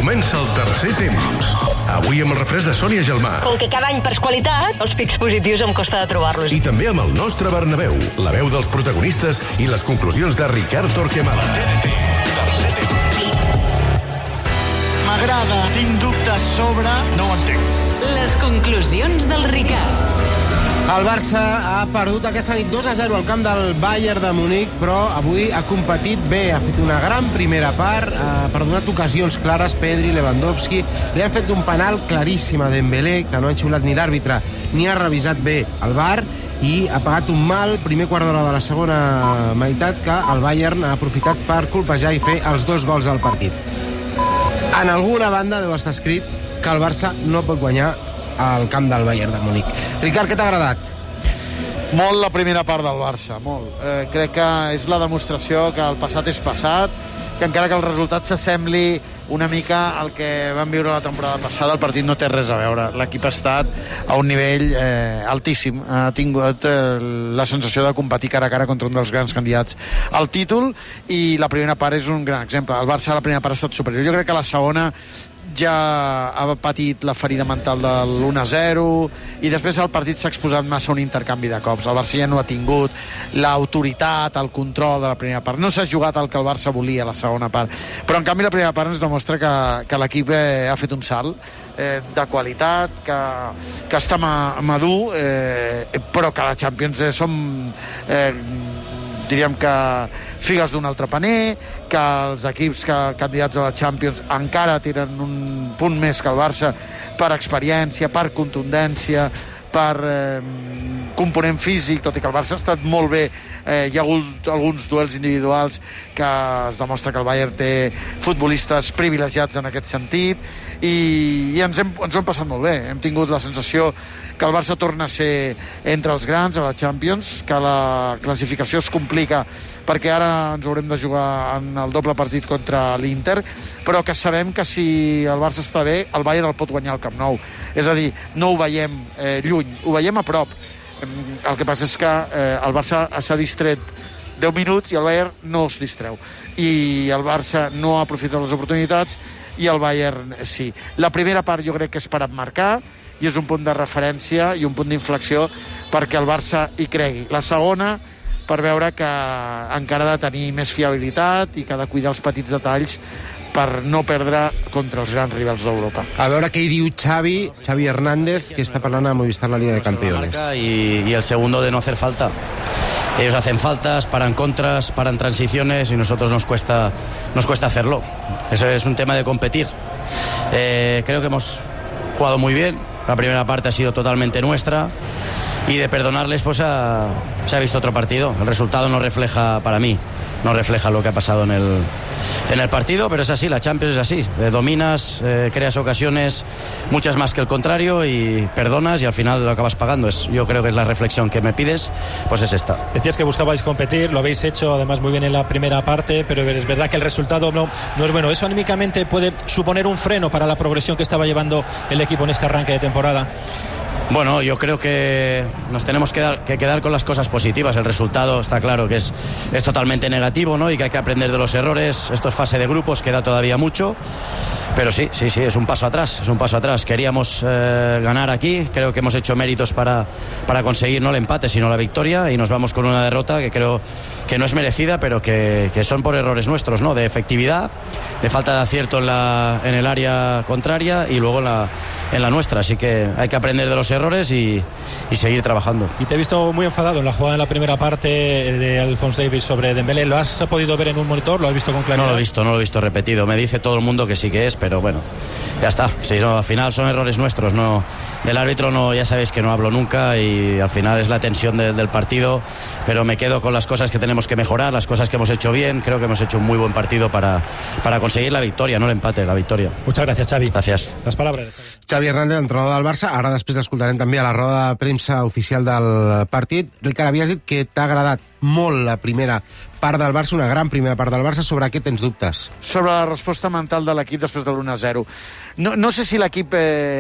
Comença el tercer temps. Avui amb el refresc de Sònia Gelmà. Com que cada any perds qualitat, els pics positius em costa de trobar-los. I també amb el nostre Bernabéu, la veu dels protagonistes i les conclusions de Ricard Torquemada. M'agrada, tinc dubtes sobre... No ho entenc. Les conclusions del Ricard. El Barça ha perdut aquesta nit 2-0 al camp del Bayern de Munic, però avui ha competit bé, ha fet una gran primera part, ha perdonat ocasions clares, Pedri, Lewandowski, li han fet un penal claríssim a Dembélé, que no ha xiulat ni l'àrbitre ni ha revisat bé el VAR, i ha pagat un mal primer quart d'hora de la segona meitat que el Bayern ha aprofitat per colpejar i fer els 2 gols al partit. En alguna banda deu estar escrit que el Barça no pot guanyar al camp del Bayern de Munic. Ricard, què t'ha agradat? Molt la primera part del Barça, molt. Crec que és la demostració que el passat és passat, que encara que el resultat s'assembli una mica al que vam viure la temporada passada, el partit no té res a veure. L'equip ha estat a un nivell altíssim. Ha tingut la sensació de competir cara a cara contra un dels grans candidats al títol, i la primera part és un gran exemple. El Barça a la primera part ha estat superior. Jo crec que la segona ja ha patit la ferida mental de l'1-0 i després el partit s'ha exposat massa a un intercanvi de cops. El Barça ja no ha tingut l'autoritat, el control de la primera part. No s'ha jugat el que el Barça volia a la segona part, però en canvi la primera part ens demostra que l'equip ha fet un salt de qualitat, que està madur, però que la Champions som diríem que figues d'un altre paner, que els equips candidats a la Champions encara tenen un punt més que el Barça per experiència, per contundència, per component físic, tot i que el Barça ha estat molt bé. Hi ha hagut alguns duels individuals que es demostra que el Bayern té futbolistes privilegiats en aquest sentit, i ens ho hem passat molt bé. Hem tingut la sensació que el Barça torna a ser entre els grans a la Champions, que la classificació es complica perquè ara ens haurem de jugar en el doble partit contra l'Inter, però que sabem que si el Barça està bé, el Bayern el pot guanyar al Camp Nou. És a dir, no ho veiem lluny, ho veiem a prop. El que passa és que el Barça s'ha distret 10 minuts i el Bayern no es distreu. I el Barça no ha aprofitat les oportunitats i el Bayern sí. La primera part jo crec que és per emmarcar i és un punt de referència i un punt d'inflexió perquè el Barça hi cregui. La segona, per veure que encara ha de tenir més fiabilitat i que ha de cuidar els petits detalls per no perdre contra els grans rivals d'Europa. A veure què hi diu Xavi Hernández, que está parlant a Movistar la Liga de Campeones. Y el segundo de no hacer falta. Ellos hacen faltas, paran contras, paran transiciones y nosotros nos cuesta hacerlo. Eso es un tema de competir. Creo que hemos jugado muy bien. La primera parte ha sido totalmente nuestra. Y de perdonarles, pues se ha visto otro partido. El resultado no refleja, para mí, no refleja lo que ha pasado en el partido, pero es así, la Champions es así. Dominas, creas ocasiones, muchas más que el contrario, y perdonas y al final lo acabas pagando. Yo creo que es la reflexión que me pides, pues es esta. Decías que buscabais competir, lo habéis hecho además muy bien en la primera parte, pero es verdad que el resultado no es bueno. ¿Eso anímicamente puede suponer un freno para la progresión que estaba llevando el equipo en este arranque de temporada? Bueno, yo creo que nos tenemos que quedar con las cosas positivas. El resultado está claro que es totalmente negativo, ¿no? Y que hay que aprender de los errores. Esto es fase de grupos, queda todavía mucho. Pero sí, es un paso atrás, Queríamos ganar aquí, creo que hemos hecho méritos para conseguir no el empate, sino la victoria, y nos vamos con una derrota que creo que no es merecida, pero que son por errores nuestros, ¿no? De efectividad, de falta de acierto en el área contraria y luego en la nuestra. Así que hay que aprender de los errores y seguir trabajando. Y te he visto muy enfadado en la jugada en la primera parte de Alphonse Davies sobre Dembélé. ¿Lo has podido ver en un monitor? ¿Lo has visto con claridad? No lo he visto repetido. Me dice todo el mundo que sí que es, pero bueno, ya está. Sí, no, al final son errores nuestros, no del árbitro. No, ya sabéis que no hablo nunca y al final es la tensión del partido, pero me quedo con las cosas que tenemos que mejorar, las cosas que hemos hecho bien. Creo que hemos hecho un muy buen partido para conseguir la victoria, no el empate, la victoria. Muchas gracias, Xavi. Gracias. Las palabras de Xavi Hernández, entrenador del Barça. Ara després l'escoltarem també a la roda de premsa oficial del partit. Ricard, havies dit que t'ha agradat molt la primera part del Barça, una gran primera part del Barça. Sobre què tens dubtes? Sobre la resposta mental de l'equip després de l'1-0. No sé si l'equip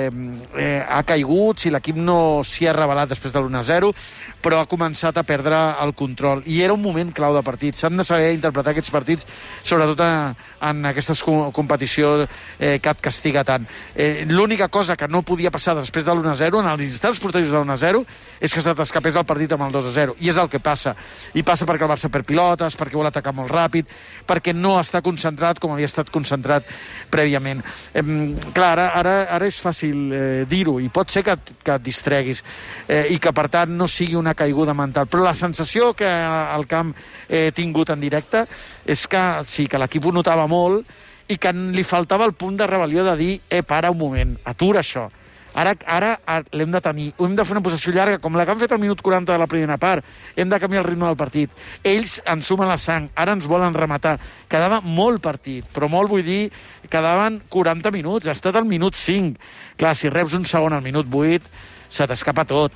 ha caigut, si l'equip no s'hi ha revelat després de l'1-0, però ha començat a perdre el control. I era un moment clau de partit. S'han de saber interpretar aquests partits, sobretot en aquestes competició que et castiga tant. L'única cosa que no podia passar després de l'1-0, en els instants posteriors de l'1-0, és que se t'escapés el partit amb el 2-0. I és el que passa. I passa perquè el Barça perd pilotes, perquè vol atacar molt ràpid, perquè no està concentrat com havia estat concentrat prèviament. Clar, ara és fàcil dir-ho, i pot ser que et distreguis, i que, per tant, no sigui una caiguda mental. Però la sensació que al camp he tingut en directe és que sí, que l'equip ho notava molt i que li faltava el punt de rebel·lió de dir para un moment, atura això. Ara l'hem de tenir. Hem de fer una possessió llarga, com la que han fet al minut 40 de la primera part. Hem de canviar el ritme del partit. Ells ens sumen la sang, ara ens volen rematar. Quedava molt partit, però molt vull dir, quedaven 40 minuts. Ha estat al minut 5. Clar, si reps un segon al minut 8, se t'escapa tot.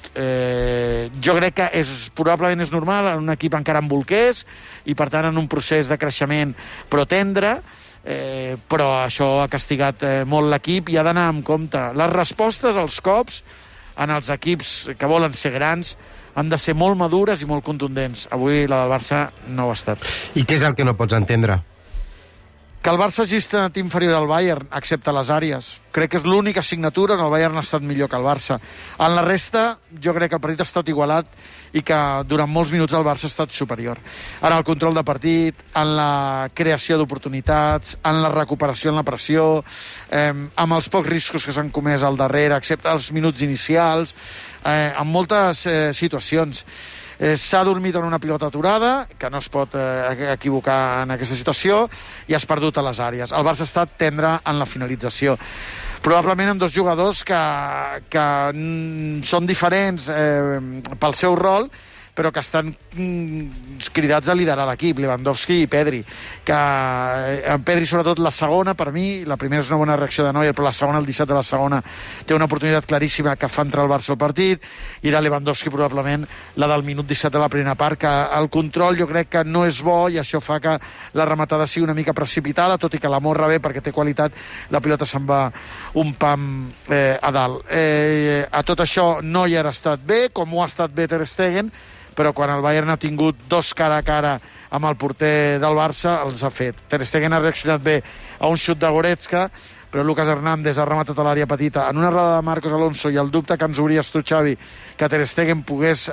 Jo crec que probablement és normal en un equip encara amb bolquers i, per tant, en un procés de creixement però tendre, però això ha castigat molt l'equip i ha d'anar amb compte. Les respostes als cops en els equips que volen ser grans han de ser molt madures i molt contundents. Avui la del Barça no ho ha estat. I què és el que no pots entendre? Que el Barça hagi estat inferior al Bayern, excepte les àrees. Crec que és l'única assignatura on el Bayern ha estat millor que el Barça. En la resta, jo crec que el partit ha estat igualat i que durant molts minuts el Barça ha estat superior. En el control de partit, en la creació d'oportunitats, en la recuperació en la pressió, amb els pocs riscos que s'han comès al darrere, excepte els minuts inicials, en moltes situacions. S'ha dormit en una pilota aturada, que no es pot equivocar en aquesta situació, i has perdut a les àrees. El Barça ha estat tendre en la finalització. Probablement amb dos jugadors que són diferents pel seu rol, però que estan cridats a liderar l'equip, Lewandowski i Pedri. Que en Pedri, sobretot, la segona, per mi, la primera és una bona reacció de Neuer, però la segona, el 17 de la segona, té una oportunitat claríssima que fa entrar el Barça al partit, i de Lewandowski, probablement, la del minut 17 de la primera part, que el control jo crec que no és bo, i això fa que la rematada sigui una mica precipitada, tot i que la morra bé perquè té qualitat, la pilota se'n va un pam a dalt. A tot això no hi ha estat bé, com ho ha estat bé Ter Stegen, però quan el Bayern ha tingut dos cara a cara amb el porter del Barça, els ha fet. Ter Stegen ha reaccionat bé a un xut de Goretzka, però Lucas Hernández ha rematat a l'àrea petita. En una errada de Marcos Alonso, i el dubte que ens obries tu, Xavi, que Ter Stegen pogués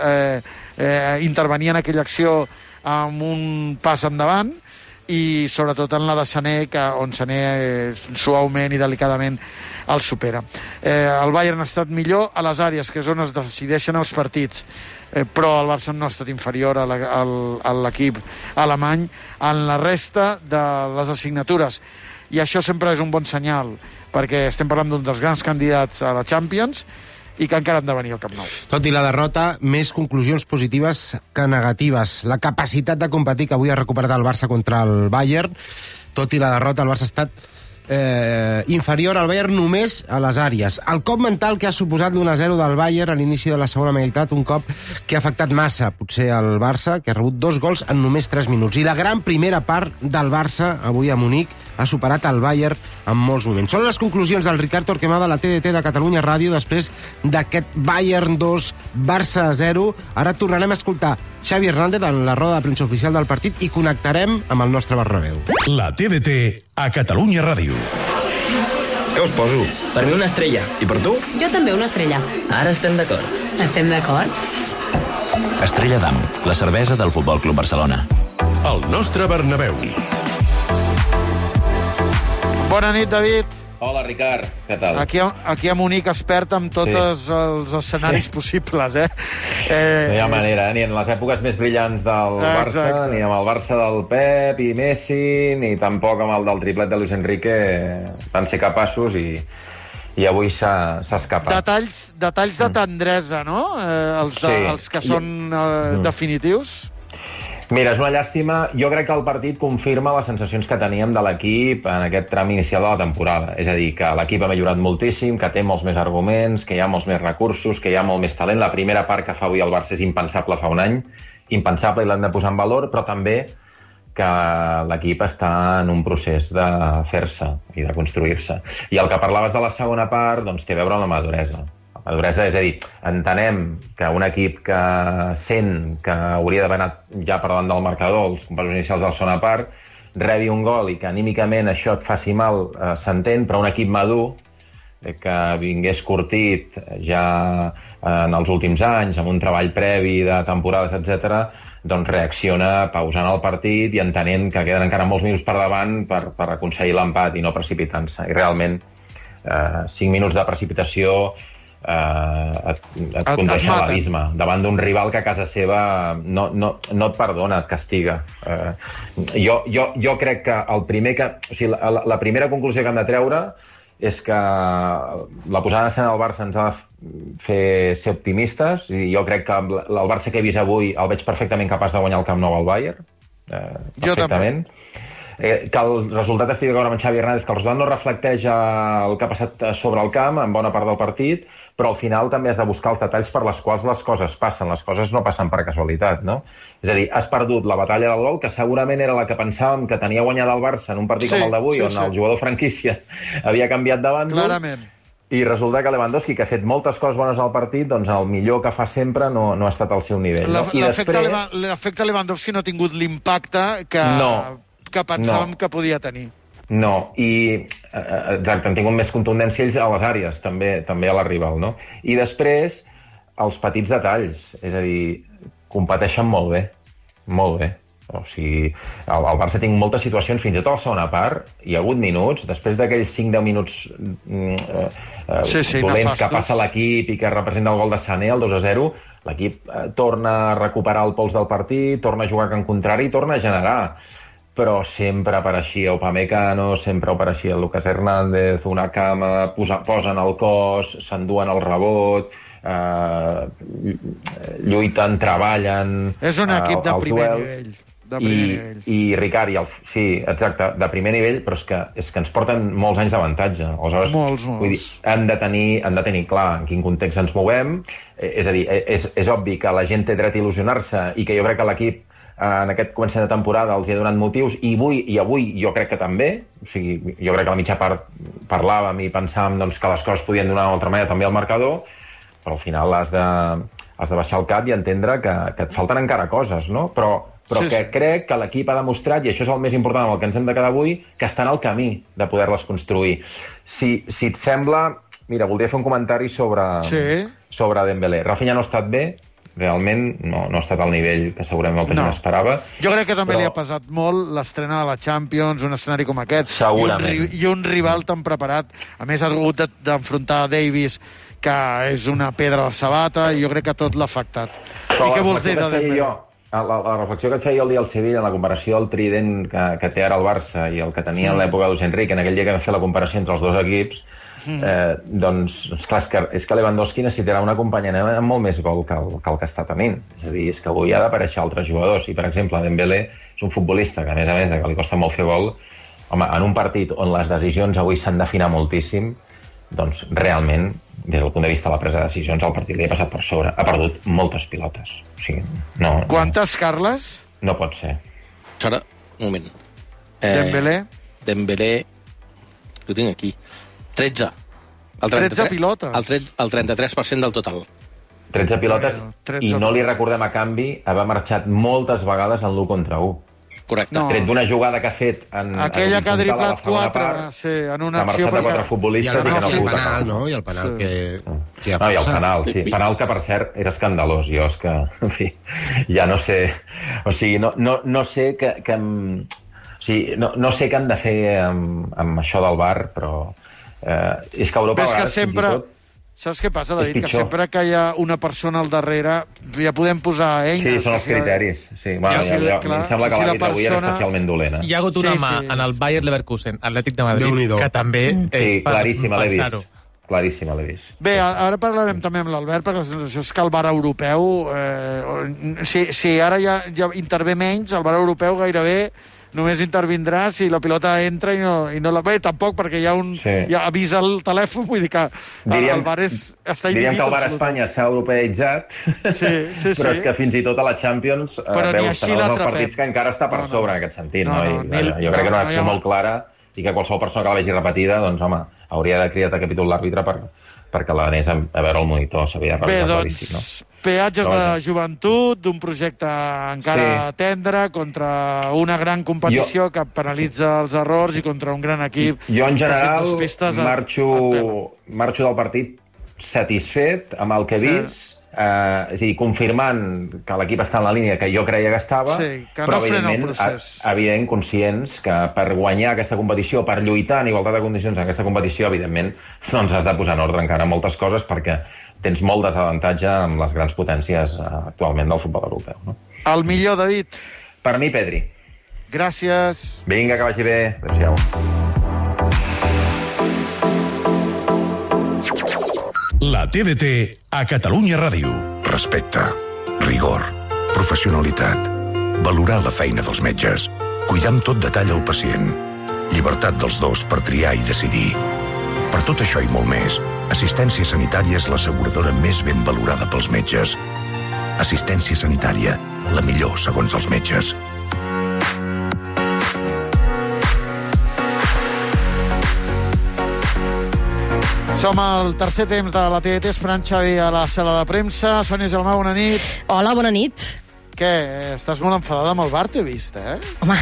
intervenir en aquella acció amb un pas endavant, i sobretot en la de Sané, on Sané suaument i delicadament el supera. El Bayern ha estat millor a les àrees, que és on es decideixen els partits, però el Barça no ha estat inferior a l'equip alemany en la resta de les assignatures. I això sempre és un bon senyal, perquè estem parlant d'un dels grans candidats a la Champions i que encara han de venir al Camp Nou. Tot i la derrota, més conclusions positives que negatives. La capacitat de competir que avui ha recuperat el Barça contra el Bayern, tot i la derrota, el Barça ha estat inferior al Bayern només a les àrees. El cop mental que ha suposat l'1-0 del Bayern a l'inici de la segona meitat, un cop que ha afectat massa, potser, el Barça, que ha rebut 2 gols en només 3 minuts. I la gran primera part del Barça, avui a Munic, ha superat el Bayern en molts moments. Són les conclusions del Ricard Torquemada a la TDT de Catalunya Ràdio després d'aquest Bayern 2, Barça 0. Ara tornarem a escoltar Xavi Hernández en la roda de premsa oficial del partit i connectarem amb el nostre Bernabéu. La TDT a Catalunya Ràdio. Què us poso? Per mi una estrella. I per tu? Jo també una estrella. Ara estem d'acord. Estem d'acord? Estrella d'Am, la cervesa del Futbol Club Barcelona. El nostre Bernabéu. Bona nit, David. Hola, Ricard. Què tal? Aquí a Munic es perd amb tots els escenaris possibles, No hi ha manera, ni en les èpoques més brillants del Barça, ni amb el Barça del Pep i Messi, ni tampoc amb el del triplet de Luis Enrique. Van ser capaços i avui s'ha escapat. Detalls de tendresa, no? Els que són definitius. Mira, és una llàstima. Jo crec que el partit confirma les sensacions que teníem de l'equip en aquest tram inicial de la temporada. És a dir, que l'equip ha millorat moltíssim, que té molts més arguments, que hi ha molts més recursos, que hi ha molt més talent. La primera part que fa avui el Barça és impensable fa un any, impensable i l'han de posar en valor, però també que l'equip està en un procés de fer-se i de construir-se. I el que parlaves de la segona part, doncs té a veure amb la maduresa. La maduresa, és a dir, entenem que un equip que sent que hauria d'haver anat ja per davant del marcador, els compassos inicials de la segona part, rebi un gol i que anímicament això et faci mal, s'entén, però un equip madur que vingués curtit ja en els últims anys, amb un treball previ de temporades, etc., doncs reacciona pausant el partit i entenent que queden encara molts minuts per davant per aconseguir l'empat i no precipitant-se. I realment 5 minuts de precipitació et condueix a l'abisme davant d'un rival que a casa seva no et perdona, et castiga. Jo crec que la primera conclusió que hem de treure és que la posada en escena del Barça ens ha de fer ser optimistes, i jo crec que el Barça que he vist avui el veig perfectament capaç de guanyar el Camp Nou al Bayern, perfectament. Que el resultat estigui d'acord amb Xavi Hernández, que el resultat no reflecteix el que ha passat sobre el camp en bona part del partit, però al final també has de buscar els detalls per les quals les coses passen. Les coses no passen per casualitat, no? És a dir, has perdut la batalla del gol, que segurament era la que pensàvem que tenia guanyada el Barça en un partit com el d'avui, on el jugador franquícia havia canviat de bàndol. Clarament. I resulta que Lewandowski, que ha fet moltes coses bones al partit, doncs el millor que fa sempre no ha estat al seu nivell. L'efecte Lewandowski no ha tingut l'impacte que pensàvem que podia tenir. No, i exacte, han tingut més contundència ells a les àrees, també a la rival, no? I després, els petits detalls, és a dir, competeixen molt bé, molt bé. O sigui, el Barça ha tingut moltes situacions, fins i tot a la segona part, hi ha hagut minuts, després d'aquells 5-10 minuts dolents que passa l'equip i que representa el gol de Sané, el 2-0, l'equip torna a recuperar el pols del partit, torna a jugar en contrari i torna a generar. Però sempre apareixia Upamecano, sempre apareixia Lucas Hernández, una cama, posen el cos, s'enduen el rebot, lluiten, treballen... És un equip de primer nivell. I Ricard, sí, exacte, de primer nivell, però és que ens porten molts anys d'avantatge. Molts. Vull dir, han de tenir clar en quin context ens movem. És a dir, és obvi que la gent té dret a il·lusionar-se i que jo crec que l'equip en aquest començament de temporada els hi ha donat motius, i avui jo crec que també. O sigui, jo crec que a la mitja part parlàvem i pensàvem que les coses podien donar d'una altra manera també al marcador, però al final has de baixar el cap i entendre que et falten encara coses, no? Però crec que l'equip ha demostrat, i això és el més important amb el que ens hem de quedar avui, que està en el camí de poder-les construir. Si et sembla... Mira, voldria fer un comentari sobre Dembélé. Rafinha no ha estat bé, realment no ha estat al nivell que segurament molta gent esperava. Jo crec que també li ha pesat molt l'estrena de la Champions, un escenari com aquest, segurament. I un rival tan preparat. A més, ha hagut d'enfrontar Davis, que és una pedra a la sabata, i jo crec que tot l'ha afectat. I què vols dir de Dembélé? La reflexió que et feia el dia al Sevilla, en la comparació del trident que té ara el Barça i el que tenia en l'època de Luis Enrique, en aquell dia que vam fer la comparació entre els dos equips, doncs clar, és que Lewandowski necessitarà un acompanyament amb molt més gol que el que està tenint. És a dir, és que avui ha d'aparèixer altres jugadors. I, per exemple, Dembélé és un futbolista que, a més de que li costa molt fer gol, home, en un partit on les decisions avui s'han d'afinar moltíssim, doncs realment, des del punt de vista de la presa de decisions, el partit li ha passat per sobre. Ha perdut moltes pilotes. O sigui, no. Quantes, Carles? No pot ser. Ara, un moment. Dembélé, ho tinc aquí. 13. 13 pilotes. El 33% del total. 13 pilotes, i no li recordem a canvi haver marxat moltes vegades en l'1 contra 1. Correcte. Tret d'una jugada que ha fet aquella que ha driblat 4 en una acció de 4 futbolistes i el penal, no? I el penal que ha passat. I el penal, sí. Penal que, per cert, era escandalós. Jo és que, en fi, ja no sé... O sigui, no sé que... O sigui, no sé què han de fer amb això del VAR, però... és que Europa a vegades sempre, fins i tot... Saps què passa, David? Que sempre que hi ha una persona al darrere ja podem posar eines. Sí, són els criteris. Sí. Bueno, em sembla que l'àrbit avui era especialment dolent. Hi ha hagut una mà en el Bayer Leverkusen, Atlètic de Madrid, que també és per pensar-ho. Claríssima l'he vist. Bé, ara parlarem també amb l'Albert, perquè la sensació és que el VAR europeu, si ara ja intervé menys, el VAR europeu gairebé només intervindrà si la pilota entra i no la ve, tampoc, perquè hi ha ja avisa el telèfon, vull dir que el VAR està inhibit. Diríem que el VAR a Espanya s'ha europeïtzat, però és que fins i tot a la Champions veus en els partits que encara està per sobre en aquest sentit. Jo crec que una acció molt clara i que qualsevol persona que la vegi repetida, doncs, home, hauria de cridar a capítol l'àrbitre perquè l'anés a veure el monitor, s'havia de revisar claríssim, no? Peatges de joventut, d'un projecte encara tendre, contra una gran competició que penalitza els errors i contra un gran equip. Jo, en general, marxo del partit satisfet amb el que he vist, és a dir, confirmant que l'equip està en la línia que jo creia que estava, però evidentment conscients que per guanyar aquesta competició, per lluitar en igualtat de condicions en aquesta competició, evidentment doncs has de posar en ordre encara moltes coses perquè tens molt desavantatge amb les grans potències actualment del futbol europeu, no? El millor, David? Per mi, Pedri. Gràcies. Vinga, que vagi bé. Adéu-siau. La TDT a Catalunya Ràdio. Respecte, rigor, professionalitat, valorar la feina dels metges, cuidar amb tot detall el pacient, llibertat dels dos per triar i decidir. Per tot això i molt més, Assistència Sanitària és l'asseguradora més ben valorada pels metges. Assistència Sanitària, la millor segons els metges. Som al tercer temps de la TDT, esperant Xavi a la sala de premsa. Sònia Gelmà, bona nit. Hola, bona nit. Què? Estàs molt enfadada amb el VAR, t'he vist, Home...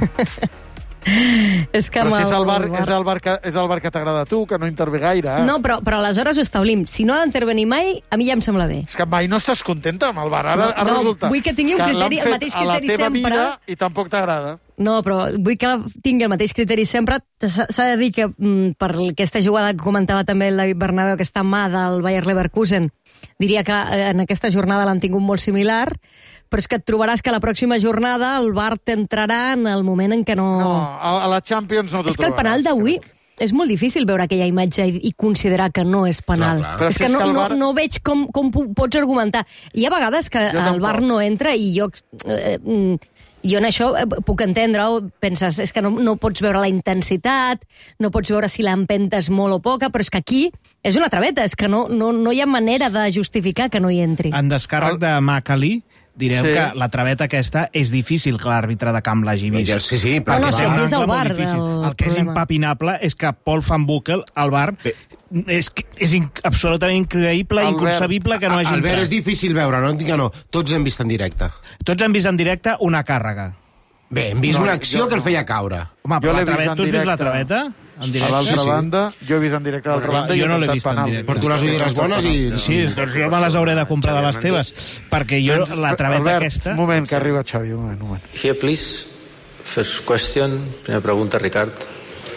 És que però si és el VAR que t'agrada a tu, que no intervé gaire. No, però aleshores ho establim. Si no ha d'intervenir mai, a mi ja em sembla bé. És que mai no estàs contenta amb el VAR. Ara resulta vull que tingui un criteri, el mateix criteri sempre. A la teva mida i tampoc t'agrada. No, però vull que tingui el mateix criteri sempre. S'ha de dir que per aquesta jugada que comentava també el David Bernabéu, que està en mà del Bayer Leverkusen, diria que en aquesta jornada l'han tingut molt similar, però és que et trobaràs que la pròxima jornada el VAR t'entrarà en el moment en què no... No, a la Champions no t'ho trobaràs. És que el penal d'avui és molt difícil veure aquella imatge i considerar que no és penal. Clar. És que no veig com pots argumentar. Hi ha vegades que el VAR no entra i jo en això puc entendre-ho, penses, és que no pots veure la intensitat, no pots veure si l'empenta és molt o poca, però és que aquí és una traveta, és que no hi ha manera de justificar que no hi entri. En descàrrec de Macalí, direm que la traveta aquesta és difícil que l'àrbitre de camp l'hagi vist. Sí, però no, si aquí és el VAR. El que és impapinable és que Paul van Boekel, el VAR, és absolutament increïble, inconcebible que no hagi entrat. Albert, és difícil veure, no dic que no. Tots hem vist en directe. Tots hem vist en directe una càrrega. Bé, hem vist una acció que el feia caure. Home, però tu has vist la traveta? A l'altra banda, jo he vist en directe a l'altra banda. Jo no l'he vist en directe. Però tu les ulleres bones i... Sí, doncs jo me les hauré de comprar de les teves, perquè jo la traveta aquesta... Un moment, que arriba Xavi, un moment. Here, please. First question. Primera pregunta, Ricard.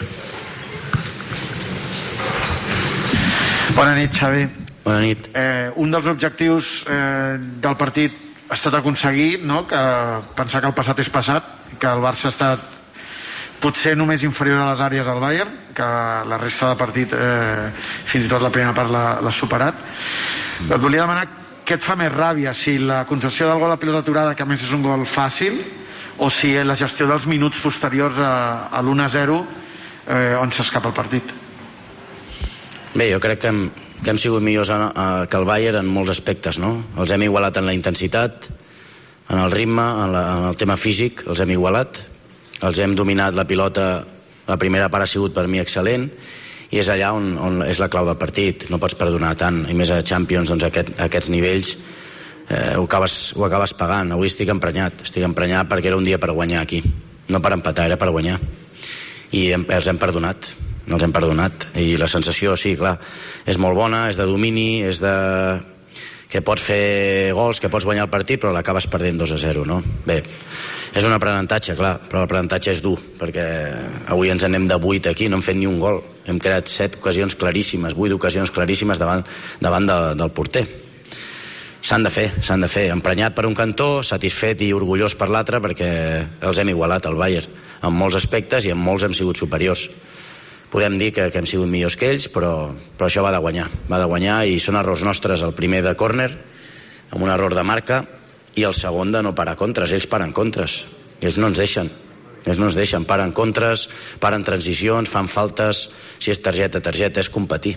Bona nit, Xavi. Bona nit. Un dels objectius del partit ha estat aconseguit, no? Que pensar que el passat és passat, que el Barça ha estat potser només inferior a les àrees al Bayern, que la resta de partit fins i tot la primera part l'ha superat. Et volia demanar què et fa més ràbia, si la concessió del gol a pilota aturada, que a més és un gol fàcil, o si la gestió dels minuts posteriors a l'1-0 on s'escapa el partit. Bé, jo crec que hem sigut millors que el Bayern en molts aspectes, no? Els hem igualat en la intensitat, en el ritme, en el tema físic, els hem igualat. Els hem dominat la pilota, la primera part ha sigut per mi excel·lent, i és allà on és la clau del partit. No pots perdonar tant, i més a Champions, doncs aquests nivells ho acabes pagant. Avui estic emprenyat perquè era un dia per guanyar aquí, no per empatar, era per guanyar, i els hem perdonat, i la sensació, sí, clar, és molt bona, és de domini, és de... que pots fer gols, que pots guanyar el partit, però l'acabes perdent 2-0, no? Bé, és un aprenentatge, clar, però l'aprenentatge és dur, perquè avui ens anem de 8 aquí, no hem fet ni un gol. Hem creat 7 ocasions claríssimes, 8 ocasions claríssimes davant del porter. S'han de fer. Emprenyat per un cantó, satisfet i orgullós per l'altre, perquè els hem igualat al Bayern, en molts aspectes, i en molts hem sigut superiors. Podem dir que hem sigut millors que ells, però això va de guanyar, i són errors nostres, el primer de córner, amb un error de marca, i el segon de no parar contres. Ells paren contres, ells no ens deixen. Ells no ens deixen, paren contres, paren transicions, fan faltes, si és targeta, és competir,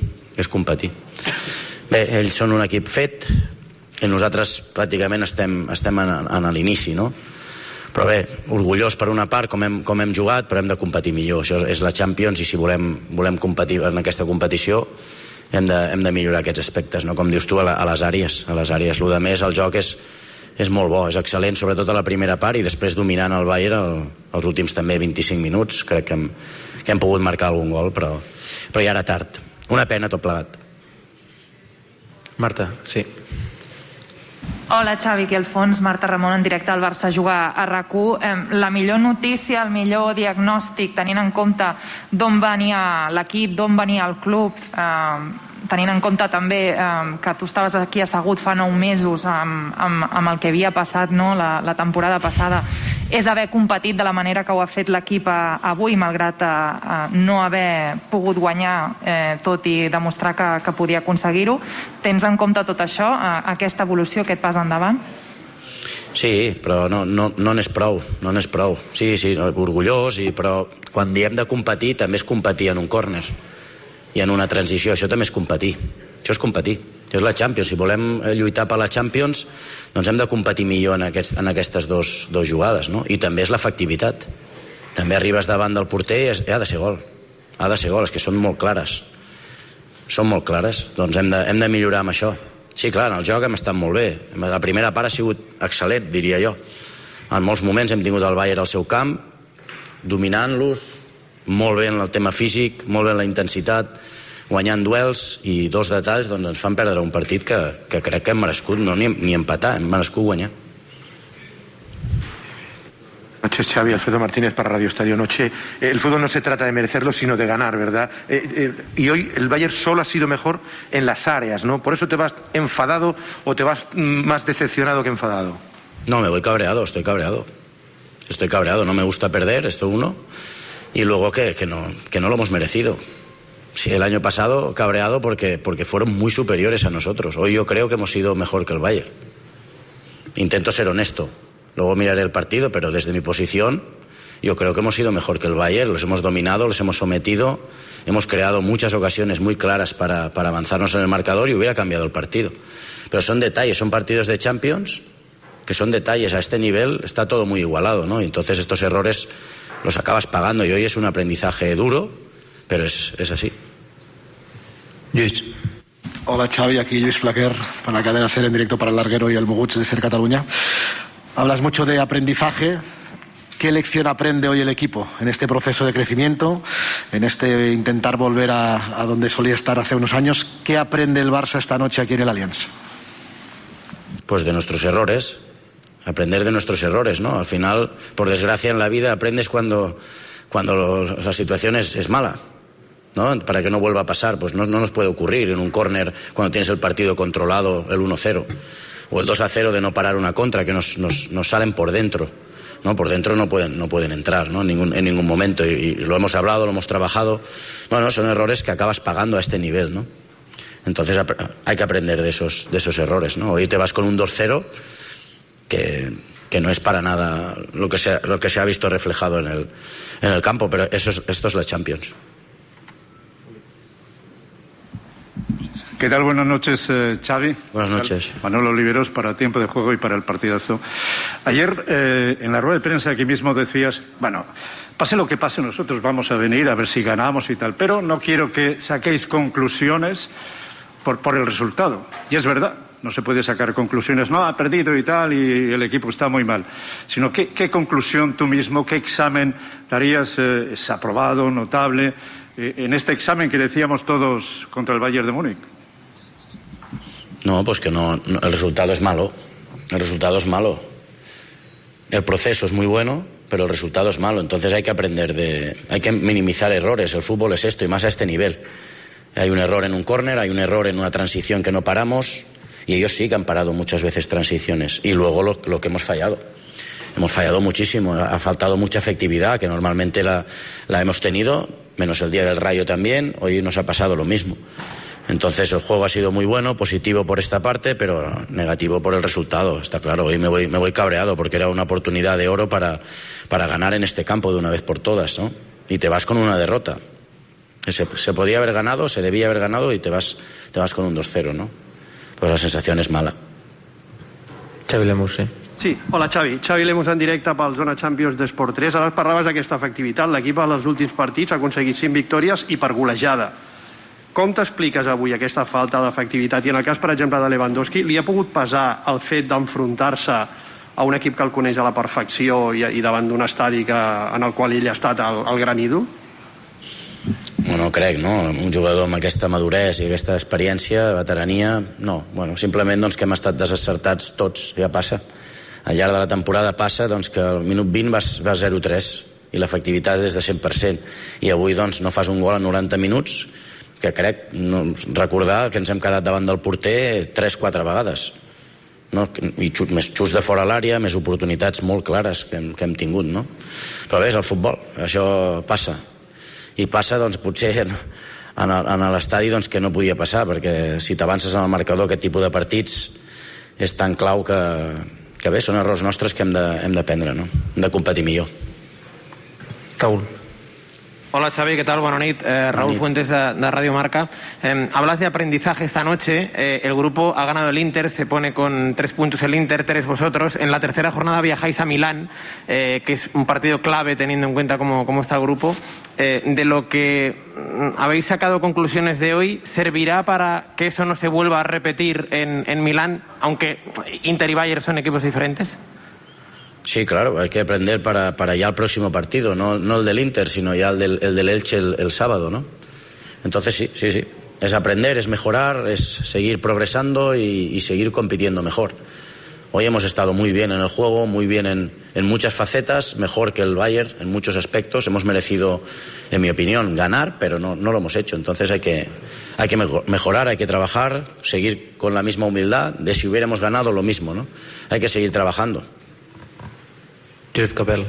Bé, ells són un equip fet i nosaltres pràcticament estem en l'inici, no? Però bé, orgullós per una part com hem jugat, però hem de competir millor. Això és la Champions i si volem competir en aquesta competició hem de millorar aquests aspectes, no? Com dius tu, a les àrees. El de més, el joc és molt bo, és excel·lent, sobretot a la primera part, i després dominant el Bayern els últims també 25 minuts. Crec que hem pogut marcar algun gol, però ja era tard. Una pena tot plegat. Marta, sí. Hola, Xavi, aquí al fons, Marta Ramon, en directe al Barça Juga a RAC1. La millor notícia, el millor diagnòstic, tenint en compte d'on venia l'equip, d'on venia el club, tenint en compte també que tu estaves aquí assegut fa 9 mesos amb el que havia passat, no? la temporada passada, és haver competit de la manera que ho ha fet l'equip avui, malgrat no haver pogut guanyar, tot i demostrar que podia aconseguir-ho. Tens en compte tot això, aquesta evolució, aquest pas endavant? Sí, però no n'és prou, Sí, orgullós, però quan diem de competir també és competir en un córner i en una transició, això també és competir. Això és la Champions. Si volem lluitar per la Champions, doncs hem de competir millor en aquestes dos jugades, no? I també és l'efectivitat. També arribes davant del porter i ha de ser gol, és que són molt clares. Doncs hem de millorar amb això. Sí, clar, en el joc hem estat molt bé. La primera part ha sigut excel·lent, diria jo. En molts moments hem tingut el Bayern al seu camp, dominant-los, molt bé en el tema físic, molt bé en la intensitat, guanyant duels, i dos detalls doncs, ens fan perdre un partit que crec que hem merescut, no ni empatar, hem merescut guanyar. Buenas noches, Xavi. Alfredo Martínez para Radio Estadio Noche. El fútbol no se trata de merecerlo, sino de ganar, ¿verdad? Y hoy el Bayern solo ha sido mejor en las áreas, ¿no? ¿Por eso te vas enfadado o te vas más decepcionado que enfadado? No, me voy cabreado, estoy cabreado, no me gusta perder, esto uno, y luego que no lo hemos merecido. Sí, el año pasado cabreado porque fueron muy superiores a nosotros. Hoy yo creo que hemos sido mejor que el Bayern. Intento ser honesto. Luego miraré el partido, pero desde mi posición yo creo que hemos sido mejor que el Bayern. Los hemos dominado, los hemos sometido, hemos creado muchas ocasiones muy claras para avanzarnos en el marcador y hubiera cambiado el partido. Pero son detalles, son partidos de Champions, que son detalles. A este nivel está todo muy igualado, ¿no? Y entonces estos errores los acabas pagando, y hoy es un aprendizaje duro, pero es así. Lluís. Hola, Xavi, aquí Lluís Flaquer para la cadena SER en directo para el Larguero y el Moguts de SER Cataluña. Hablas mucho de aprendizaje. ¿Qué lección aprende hoy el equipo en este proceso de crecimiento, en este intentar volver a donde solía estar hace unos años? ¿Qué aprende el Barça esta noche aquí en el Allianz? Pues de nuestros errores, aprender de nuestros errores, ¿no? Al final, por desgracia en la vida, aprendes cuando la situación es mala, ¿no? Para que no vuelva a pasar, pues no nos puede ocurrir en un córner cuando tienes el partido controlado, el 1-0, o el 2-0 de no parar una contra, que nos salen por dentro, ¿no? Por dentro no pueden entrar, ¿no? En ningún momento, y lo hemos hablado, lo hemos trabajado. Bueno, son errores que acabas pagando a este nivel, ¿no? Entonces hay que aprender de esos errores, ¿no? Hoy te vas con un 2-0 que no es para nada lo que se ha visto reflejado en el campo, pero esto es la Champions. ¿Qué tal? Buenas noches, Xavi. Buenas noches. Manolo Oliveros para Tiempo de Juego y para el partidazo. Ayer, en la rueda de prensa aquí mismo decías, bueno, pase lo que pase, nosotros vamos a venir a ver si ganamos y tal, pero no quiero que saquéis conclusiones por el resultado. Y es verdad, no se puede sacar conclusiones, no, ha perdido y tal, y el equipo está muy mal. Sino, ¿qué conclusión tú mismo, qué examen darías? ¿Es aprobado, notable, en este examen que decíamos todos contra el Bayern de Múnich? No, pues que no, el resultado es malo. El proceso es muy bueno, pero el resultado es malo. Entonces hay que hay que minimizar errores. El fútbol es esto, y más a este nivel. Hay un error en un córner, hay un error en una transición que no paramos, y ellos sí que han parado muchas veces transiciones. Y luego lo que hemos fallado. Hemos fallado muchísimo, ha faltado mucha efectividad, que normalmente la hemos tenido, menos el día del Rayo también. Hoy nos ha pasado lo mismo. Entonces el juego ha sido muy bueno, positivo por esta parte, pero negativo por el resultado, está claro. Hoy me voy cabreado porque era una oportunidad de oro para ganar en este campo de una vez por todas, ¿no? Y te vas con una derrota. Se podía haber ganado, se debía haber ganado y te vas con un 2-0, ¿no? Pues la sensación és mala. Xavi Lemus, sí. Sí, hola Xavi. Xavi Lemus en directe pel Zona Champions d'Esport 3. Ara parlaves d'aquesta efectivitat. L'equip als últims partits ha aconseguit 5 victòries i per golejada. Com t'expliques avui aquesta falta d'efectivitat? I en el cas, per exemple, de Lewandowski, li ha pogut pesar el fet d'enfrontar-se a un equip que el coneix a la perfecció i davant d'un estadi en el qual ell ha estat el gran ídol? No crec, no? Un jugador amb aquesta maduresa i aquesta experiència, veterania, no. Bueno, simplement que hem estat desacertats tots, ja passa. Al llarg de la temporada passa que al minut 20 vas 0-3 i l'efectivitat és de 100%. I avui no fas un gol en 90 minuts, que crec recordar que ens hem quedat davant del porter 3-4 vegades. I més xuts de fora a l'àrea, més oportunitats molt clares que hem tingut, no? Però bé, és el futbol, això passa. I passa, potser en l'estadi que no podia passar, perquè si t'avances en el marcador aquest tipus de partits és tan clau que bé, són errors nostres que hem d'aprendre, no? Hem de competir millor. Raúl. Hola Xavi, ¿qué tal? Buenas noches. Raúl Fuentes de Radio Marca. Hablas de aprendizaje esta noche. El grupo ha ganado el Inter, se pone con 3 puntos el Inter, 3 vosotros. En la tercera jornada viajáis a Milán, que es un partido clave teniendo en cuenta cómo está el grupo. De lo que habéis sacado conclusiones de hoy, ¿servirá para que eso no se vuelva a repetir en Milán, aunque Inter y Bayern son equipos diferentes? Sí, claro, hay que aprender para ya el próximo partido, no el del Inter, sino ya el del Elche el sábado, ¿no? Entonces sí, es aprender, es mejorar, es seguir progresando y seguir compitiendo mejor. Hoy hemos estado muy bien en el juego, muy bien en muchas facetas, mejor que el Bayern en muchos aspectos. Hemos merecido, en mi opinión, ganar, pero no lo hemos hecho. Entonces hay que mejorar, hay que trabajar, seguir con la misma humildad de si hubiéramos ganado lo mismo, ¿no? Hay que seguir trabajando. Judith Capel.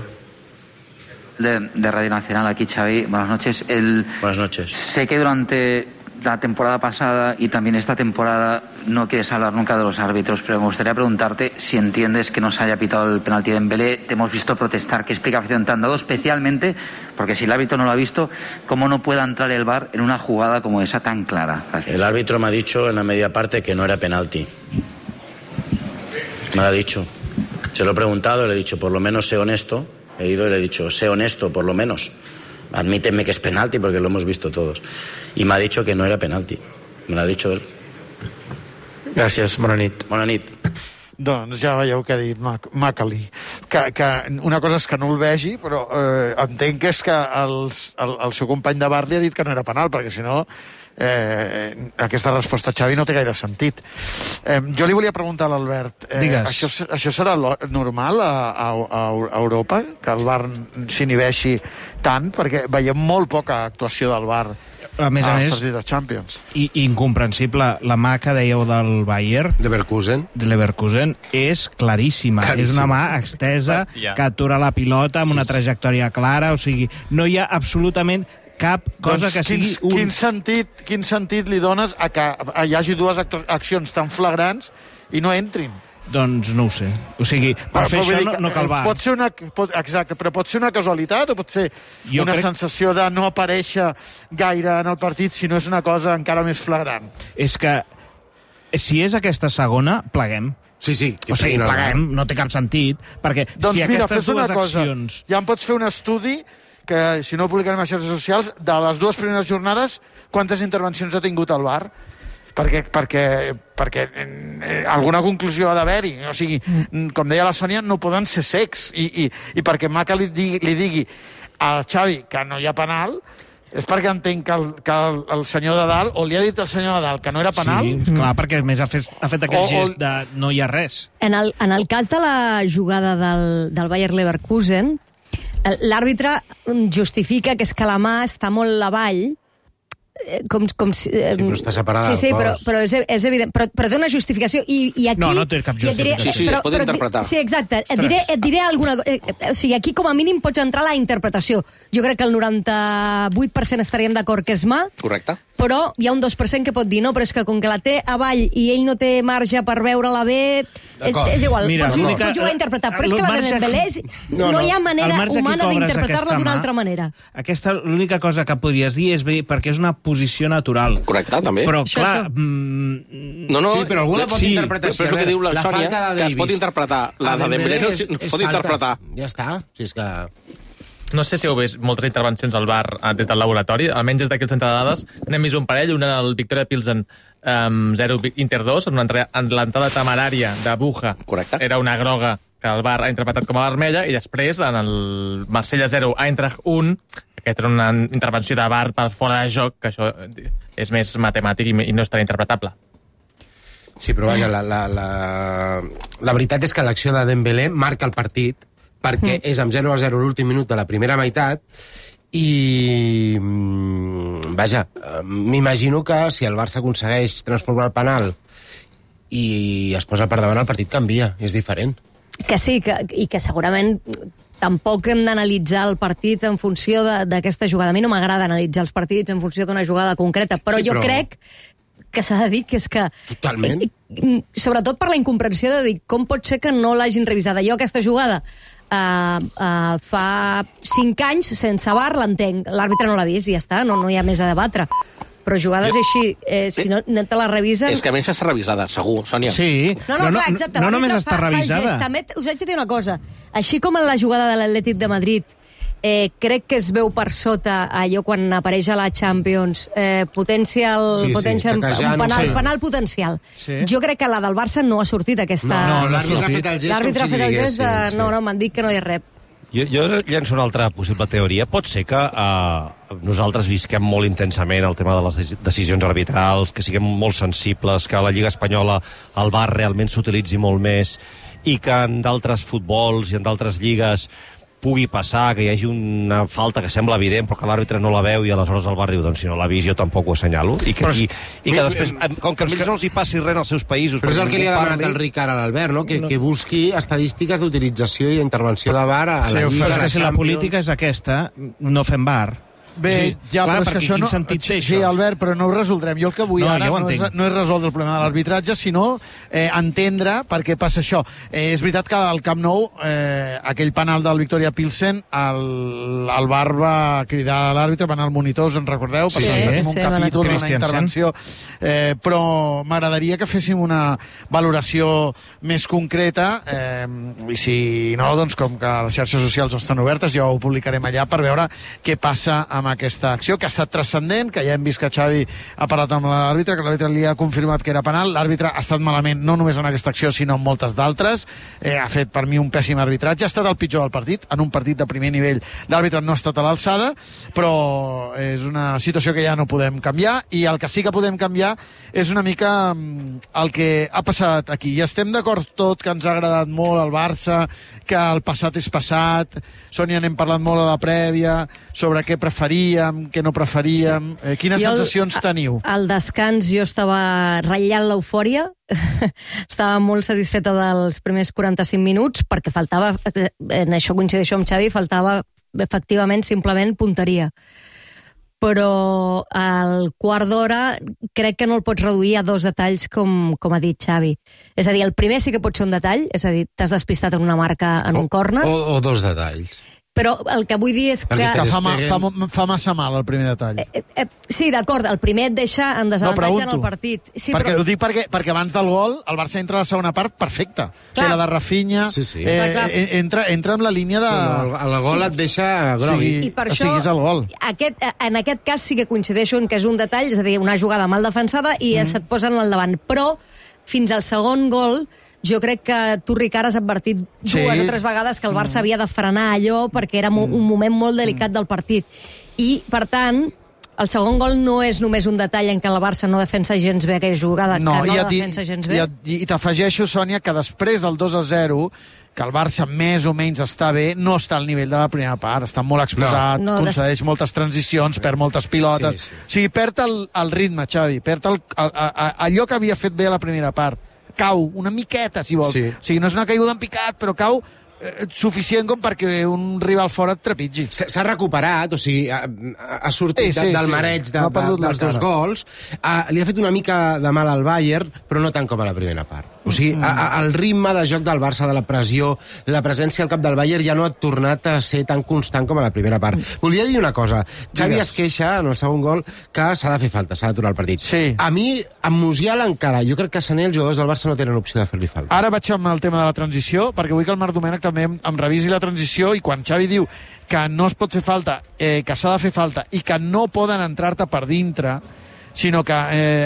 De Radio Nacional, aquí Xavi, buenas noches. Buenas noches. Sé que durante la temporada pasada y también esta temporada no quieres hablar nunca de los árbitros, pero me gustaría preguntarte si entiendes que no se haya pitado el penalti de Dembélé. Te hemos visto protestar. ¿Qué explicación te han dado? Especialmente porque si el árbitro no lo ha visto, ¿cómo no puede entrar el VAR en una jugada como esa tan clara? Gracias. El árbitro me ha dicho en la media parte que no era penalti. Me lo ha dicho. Se lo he preguntado y le he dicho, por lo menos sé honesto. He ido y le he dicho, sé honesto, por lo menos. Admíteme que es penalti porque lo hemos visto todos. Y me ha dicho que no era penalti. Me lo ha dicho él. Gràcies, bona nit. Bona nit. Doncs ja veieu que ha dit Macali. Que una cosa és que no el vegi, però entenc que és que el seu company de bar li ha dit que no era penal, perquè si no aquesta resposta, Xavi, no té gaire sentit. Jo li volia preguntar a l'Albert, això serà normal a Europa, que el VAR s'inhibeixi tant? Perquè veiem molt poca actuació del VAR a més, partits de Champions. I incomprensible, la mà que dèieu del Bayern de Leverkusen és claríssima. És una mà extesa que atura la pilota amb una trajectòria clara, o sigui, no hi ha absolutament cap cosa que sigui Quin sentit li dones a que hi hagi dues accions tan flagrants i no entrin? Doncs no ho sé. O sigui, per fer això no cal VAR. Exacte, però pot ser una casualitat o pot ser una sensació de no aparèixer gaire en el partit si no és una cosa encara més flagrant? És que si és aquesta segona, pleguem. Sí. O sigui, pleguem, no té cap sentit, perquè si aquestes dues accions... Ja em pots fer un estudi que, si no ho publicarem a xarxes socials, de les dues primeres jornades, quantes intervencions ha tingut el VAR? Perquè alguna conclusió ha d'haver-hi. O sigui, com deia la Sònia, no poden ser secs. I perquè Maca li digui al Xavi que no hi ha penal, és perquè entenc que el senyor de dalt, o li ha dit al senyor de dalt que no era penal. Sí, clar, perquè a més ha fet aquest gest de no hi ha res. En el cas de la jugada del Bayer Leverkusen, l'àrbitre justifica que és que la mà està molt avall Sí, però està separada sí, del cos. però és evident. Però té una justificació. I aquí... No té cap justificació. Sí, es pot interpretar. Sí, exacte. Et diré alguna cosa. O sigui, aquí com a mínim pots entrar a la interpretació. Jo crec que el 98% estaríem d'acord que és mà. Correcte. Però hi ha un 2% que pot dir no, però és que com que la té avall i ell no té marge per veure-la bé, és igual. Mira, pots jugar a interpretar. Però és que va de Dembélé, no hi ha manera humana d'interpretar-la d'una altra manera. L'única cosa que podries dir és bé, perquè és una posició natural. Correcte, també. Però, clar... Sí, però algú la pot interpretar. Però és el que diu la Sònia, que es pot interpretar. La de Dembélé no es pot interpretar. Ja està, si és que... No sé si heu vist moltes intervencions al VAR des del laboratori, almenys des d'aquí el centre de dades. N'hem vist un parell, una en el Victoria Pilsen 0 Inter 2, en l'entrada temerària de Buja. Correcte. Era una groga que el VAR ha interpretat com a vermella, i després, en el Marsella 0 Eintracht 1, aquesta era una intervenció de VAR per fora de joc, que això és més matemàtic i no és tan interpretable. Sí, però vaja, la veritat és que l'acció de Dembélé marca el partit, perquè és amb 0-0 l'últim minut de la primera meitat i vaja, m'imagino que si el Barça aconsegueix transformar el penal i es posa per davant, el partit canvia, és diferent. Que sí, i que segurament tampoc hem d'analitzar el partit en funció d'aquesta jugada. A mi no m'agrada analitzar els partits en funció d'una jugada concreta, però jo crec que s'ha de dir que és que... Totalment. Sobretot per la incomprensió de dir com pot ser que no l'hagin revisada. Jo aquesta jugada fa 5 anys sense VAR l'entenc. L'àrbitre no l'ha vist i ja està, no hi ha més a debatre. Però jugades així, si no te la revisen... És que a més està revisada, segur, Sònia. Sí. No, clar, exacte. No només està revisada. També us haig de dir una cosa. Així com en la jugada de l'Atlètic de Madrid, crec que es veu per sota allò quan apareix a la Champions, penal potencial. Sí. Jo crec que la del Barça no ha sortit aquesta... No, l'àrbitre ha fet el gest com si diguessin. No, m'han dit que no hi ha res. Jo llenço una altra possible teoria. Pot ser que nosaltres visquem molt intensament el tema de les decisions arbitrals, que siguem molt sensibles, que a la Lliga Espanyola el VAR realment s'utilitzi molt més i que en d'altres futbols i en d'altres lligues pugui passar que hi hagi una falta que sembla evident però que l'àrbitre no la veu i aleshores el VAR diu doncs si no l'ha vist jo tampoc ho assenyalo i que després, com que a ells no els hi passi res als seus països... Però és el que li ha demanat el Ricard a l'Albert, no? Que busqui estadístiques d'utilització i d'intervenció de VAR a la Lliga. Però és que si la política és aquesta, no fem VAR. Bé, ja, però és que això no... Sí, Albert, però no ho resoldrem. Jo el que vull ara no és resoldre el problema de l'arbitratge, sinó entendre per què passa això. És veritat que al Camp Nou, aquell penal del Victoria Pilsen, el VAR va cridar a l'àrbitre, va anar al monitor, us en recordeu? Perquè féssim un capítol, una intervenció. Però m'agradaria que féssim una valoració més concreta, i si no, doncs com que les xarxes socials estan obertes, ja ho publicarem allà per veure què passa amb aquesta acció, que ha estat transcendent, que ja hem vist que Xavi ha parlat amb l'àrbitre, que l'àrbitre li ha confirmat que era penal. L'àrbitre ha estat malament, no només en aquesta acció, sinó en moltes d'altres. Ha fet, per mi, un pèssim arbitratge. Ha estat el pitjor del partit, en un partit de primer nivell. L'àrbitre no ha estat a l'alçada, però és una situació que ja no podem canviar, i el que sí que podem canviar és una mica el que ha passat aquí. I estem d'acord tot, que ens ha agradat molt el Barça, que el passat és passat. Sònia, n'hem parlat molt a la prèvia sobre què preferíem, què no preferíem. Quines sensacions teniu? Al descans jo estava ratllant l'eufòria, estava molt satisfeta dels primers 45 minuts, perquè faltava, en això coincideixo amb Xavi, faltava efectivament simplement punteria. Però al quart d'hora crec que no el pots reduir a 2 detalls com ha dit Xavi. És a dir, el primer sí que pot ser un detall, és a dir, t'has despistat en una marca en un córner. O 2 detalls. Però el que vull dir és que... fa massa mal el primer detall. Sí, d'acord, el primer et deixa en desavantatge en el partit. Sí, ho dic perquè abans del gol el Barça entra a la segona part perfecta. Té la de Rafinha, entra amb la línia de... El gol et deixa grogui. I per això, en aquest cas sí que coincideixo en que és un detall, és a dir, una jugada mal defensada i se't posen al davant. Però fins al segon gol jo crec que tu, Ricard, has advertit 2 o 3 vegades que el Barça havia de frenar allò perquè era un moment molt delicat del partit. I, per tant, El segon gol no és només un detall en què el Barça no defensa gens bé aquella jugada, que no la defensa gens bé. I t'afegeixo, Sònia, que després del 2-0, que el Barça més o menys està bé, no està al nivell de la primera part, està molt exposat, concedeix moltes transicions, perd moltes pilotes. O sigui, perd el ritme, Xavi, perd allò que havia fet bé a la primera part. Cau una miqueta, si vols. O sigui, no és una caiguda en picat, però cau suficient com perquè un rival fora et trepitgi. S'ha recuperat, o sigui, ha sortit del mareig dels dos gols, li ha fet una mica de mal al Bayern, però no tant com a la primera part. O sigui, el ritme de joc del Barça, de la pressió, la presència al cap del Bayern ja no ha tornat a ser tan constant com a la primera part. Volia dir una cosa. Xavi es queixa en el segon gol que s'ha de fer falta, s'ha d'aturar el partit. A mi, amb Musial encara, jo crec que Sané, els jugadors del Barça no tenen opció de fer-li falta. Ara vaig amb el tema de la transició, perquè vull que el Marc Domènech també em revisi la transició, i quan Xavi diu que no es pot fer falta, que s'ha de fer falta, i que no poden entrar-te per dintre, sinó que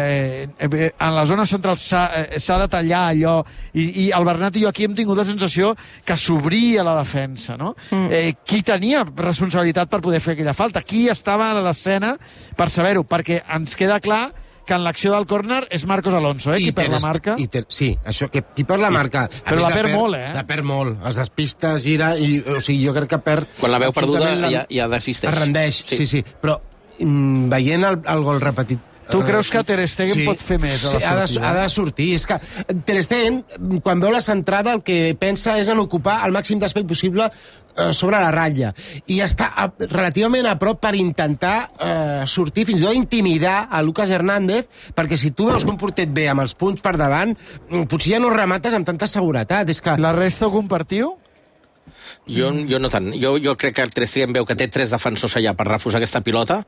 en la zona central s'ha de tallar allò, i el Bernat i jo aquí hem tingut la sensació que s'obria la defensa, no? Qui tenia responsabilitat per poder fer aquella falta? Qui estava a l'escena per saber-ho? Perquè ens queda clar que en l'acció del córner és Marcos Alonso, qui perd la marca. Sí, això, que qui perd la marca. Però la perd molt, La perd molt. Es despista, gira, i o sigui, jo crec que perd... Quan la veu perduda ja desisteix. Es rendeix, sí. Però veient el gol repetit... Tu creus que Ter Stegen pot fer més a la sortida? Ha de sortir. És que Ter Stegen, quan veu la centrada, el que pensa és en ocupar el màxim d'espai possible sobre la ratlla. I està relativament a prop per intentar sortir, fins i tot intimidar a Lucas Hernández, perquè si tu veus que un porter et ve amb els punts per davant, potser ja no remates amb tanta seguretat. És que... La resta ho compartiu? Jo no tant. Jo crec que el Ter Stegen veu que té 3 defensors allà per refusar aquesta pilota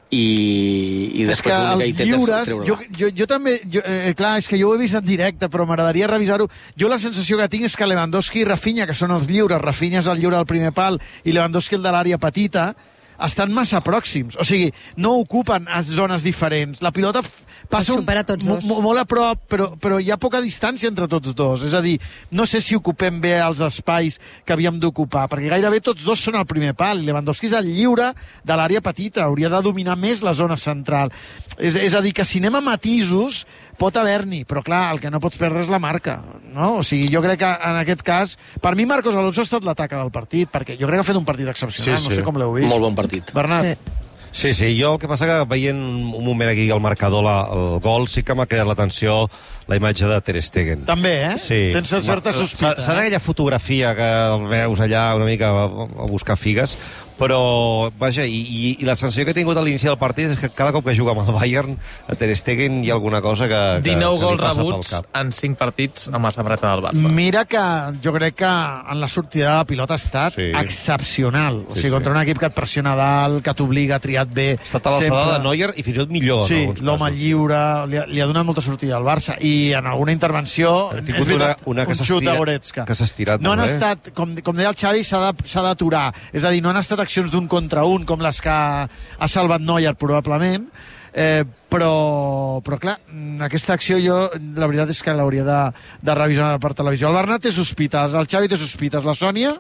i després l'única intenta treure-la. Jo també... clar, és que jo ho he vist en directe, però m'agradaria revisar-ho. Jo la sensació que tinc és que Lewandowski i Rafinha, que són els lliures, Rafinha és el lliure del primer pal i Lewandowski el de l'àrea petita, estan massa pròxims. O sigui, no ocupen zones diferents. La pilota passa molt a prop, però hi ha poca distància entre tots dos. És a dir, no sé si ocupem bé els espais que havíem d'ocupar, perquè gairebé tots dos són al primer pal. Lewandowski és el lliure de l'àrea petita, hauria de dominar més la zona central. És a dir, que si anem a matisos, pot haver-n'hi, però clar, el que no pots perdre és la marca, no? O sigui, jo crec que en aquest cas, per mi Marcos Alonso ha estat l'ataca del partit, perquè jo crec que ha fet un partit excepcional, no sé com l'heu vist. Molt bon partit. Bernat. Sí, jo el que passa que veient un moment aquí al marcador el gol sí que m'ha creat l'atenció la imatge de Ter Stegen. També, Sí. Tens certa sospita. Saps aquella fotografia que el veus allà una mica a buscar figues? Però, vaja, i la sensació que he tingut a l'inici del partit és que cada cop que juga amb el Bayern, a Ter Stegen hi ha alguna cosa que 19 gols rebuts en 5 partits amb la samarreta del Barça. Mira que jo crec que en la sortida de la pilota ha estat excepcional. O sigui, contra un equip que et pressiona dalt, que t'obliga a triar bé. Ha estat a l'alçada de Neuer i fins i tot millor. Sí, l'home lliure, li ha donat molta sortida al Barça. I en alguna intervenció... Ha tingut una que s'ha estirat. No han estat, com deia el Xavi, s'ha d'aturar. És a dir, no han estat accions d'un contra un, com les que ha salvat Neuer, probablement, però clar, aquesta acció jo, la veritat és que l'hauria de revisar per televisió. El Bernat té sospites, el Xavi té sospites, la Sònia?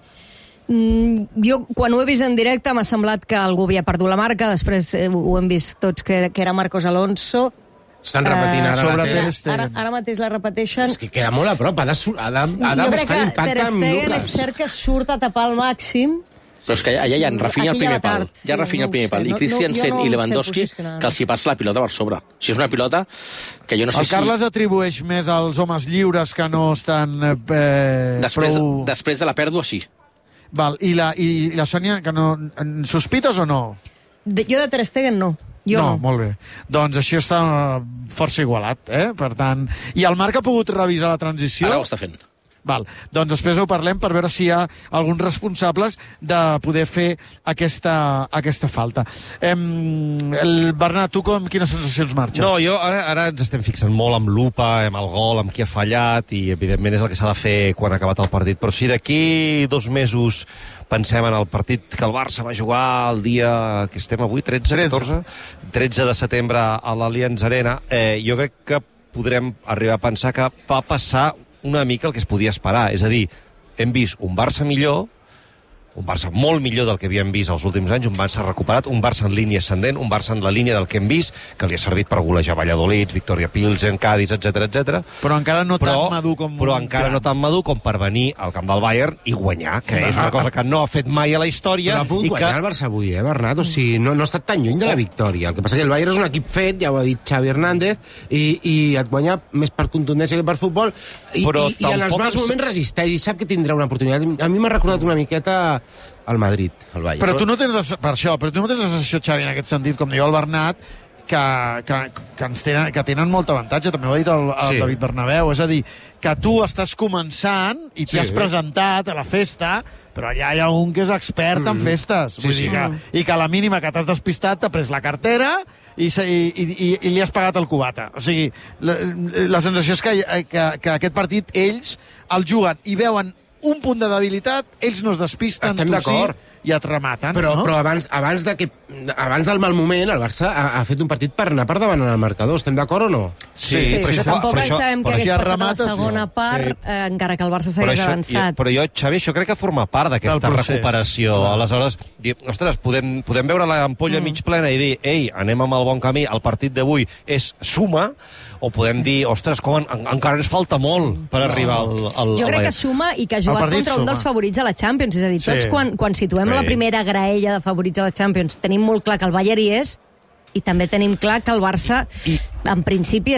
Jo, quan ho he vist en directe, m'ha semblat que algú havia perdut la marca, després ho hem vist tots que era Marcos Alonso. Estan repetint ara ara mateix la repeteixen. És que queda molt a prop, ha de buscar impacte amb Lucas. És cert que surt a tapar al màxim. Però és que allà hi ha Rafinha al primer pal. Hi ha Rafinha al primer pal. I Christensen i Lewandowski, que els hi passa la pilota per sobre. O sigui, és una pilota que jo no sé si... El Carles atribueix més als homes lliures que no estan Després de la pèrdua, sí. Val, i la Sònia, que no... Sospites o no? Jo de Ter Stegen no. No, molt bé. Doncs això està força igualat, Per tant... I el Marc ha pogut revisar la transició? Ara ho està fent. Val. Doncs després ho parlem per veure si hi ha alguns responsables de poder fer aquesta falta. Bernat, tu quines sensacions marxes? No, jo ara ens estem fixant molt amb lupa, amb el gol, amb qui ha fallat, i evidentment és el que s'ha de fer quan ha acabat el partit. Però si d'aquí 2 mesos pensem en el partit que el Barça va jugar el dia que estem avui, 13 de setembre a l'Allianz Arena, jo crec que podrem arribar a pensar que va passar una mica el que es podia esperar. És a dir, hem vist un Barça millor, un Barça molt millor del que havíem vist els últims anys, un Barça recuperat, un Barça en línia ascendent, un Barça en la línia del que hem vist, que li ha servit per golejar Valladolid, Victoria Pilsen, Cádiz, etc. Però encara no tan madur com... Però encara no tan madur com per venir al camp del Bayern i guanyar, que és una cosa que no ha fet mai a la història. Però ha pogut guanyar el Barça avui, Bernat? O sigui, no ha estat tan lluny de la victòria. El que passa que el Bayern és un equip fet, ja ho ha dit Xavi Hernández, i et guanya més per contundència que per futbol, i en els mals moments resisteix, i sap que tindrà una oportunitat. A mi m'ha recordat una miqueta al Madrid, al Bayern. Però tu no tens la sensació, Xavi, en aquest sentit, com diu el Bernat, que tenen molt avantatge, també ho ha dit el David Bernabéu, és a dir, que tu estàs començant i t'hi has presentat a la festa, però allà hi ha un que és expert en festes. Vull dir i que a la mínima que t'has despistat t'ha pres la cartera i li has pagat el cubata. O sigui, la sensació és que aquest partit ells el juguen i veuen un punt de debilitat, ells no es despisten. Estem d'acord. I et rematen, però no? abans del mal moment, el Barça ha fet un partit per anar per davant en el marcador. Estem d'acord o no? Sí, però tampoc sabem què hagués passat a la segona part, encara que el Barça s'hagués avançat. Però jo, Xavi, això crec que forma part d'aquesta recuperació. Aleshores, ostres, podem veure l'ampolla mig plena i dir, ei, anem amb el bon camí, el partit d'avui és suma, o podem dir, ostres, com encara ens falta molt per arribar al Jo crec que suma i que ha jugat contra un dels favorits a la Champions. És a dir, tots quan situem la primera graella de favorits a la Champions tenim molt clar que el Bayern hi és, i també tenim clar que el Barça en principi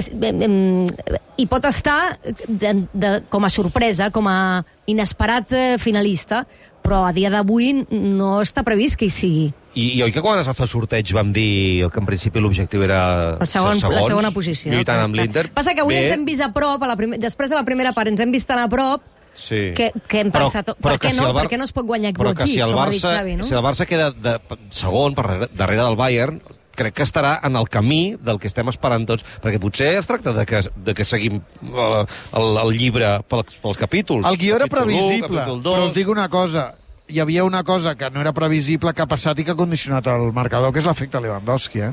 hi pot estar com a sorpresa, com a inesperat finalista, però a dia d'avui no està previst que hi sigui. I oi que quan es va fer el sorteig vam dir que en principi l'objectiu era la segona posició, lluitant amb l'Inter? Passa que avui ens hem vist a prop, després de la primera part ens hem vist tan a prop que hem pensat, per què no es pot guanyar aquí, com ha dit Xavi, no? Si el Barça queda segon darrere del Bayern, crec que estarà en el camí del que estem esperant tots, perquè potser es tracta de que seguim el llibre pels capítols. El guió era previsible, però us dic una cosa, hi havia una cosa que no era previsible que ha passat i que ha condicionat el marcador, que és l'efecte Lewandowski,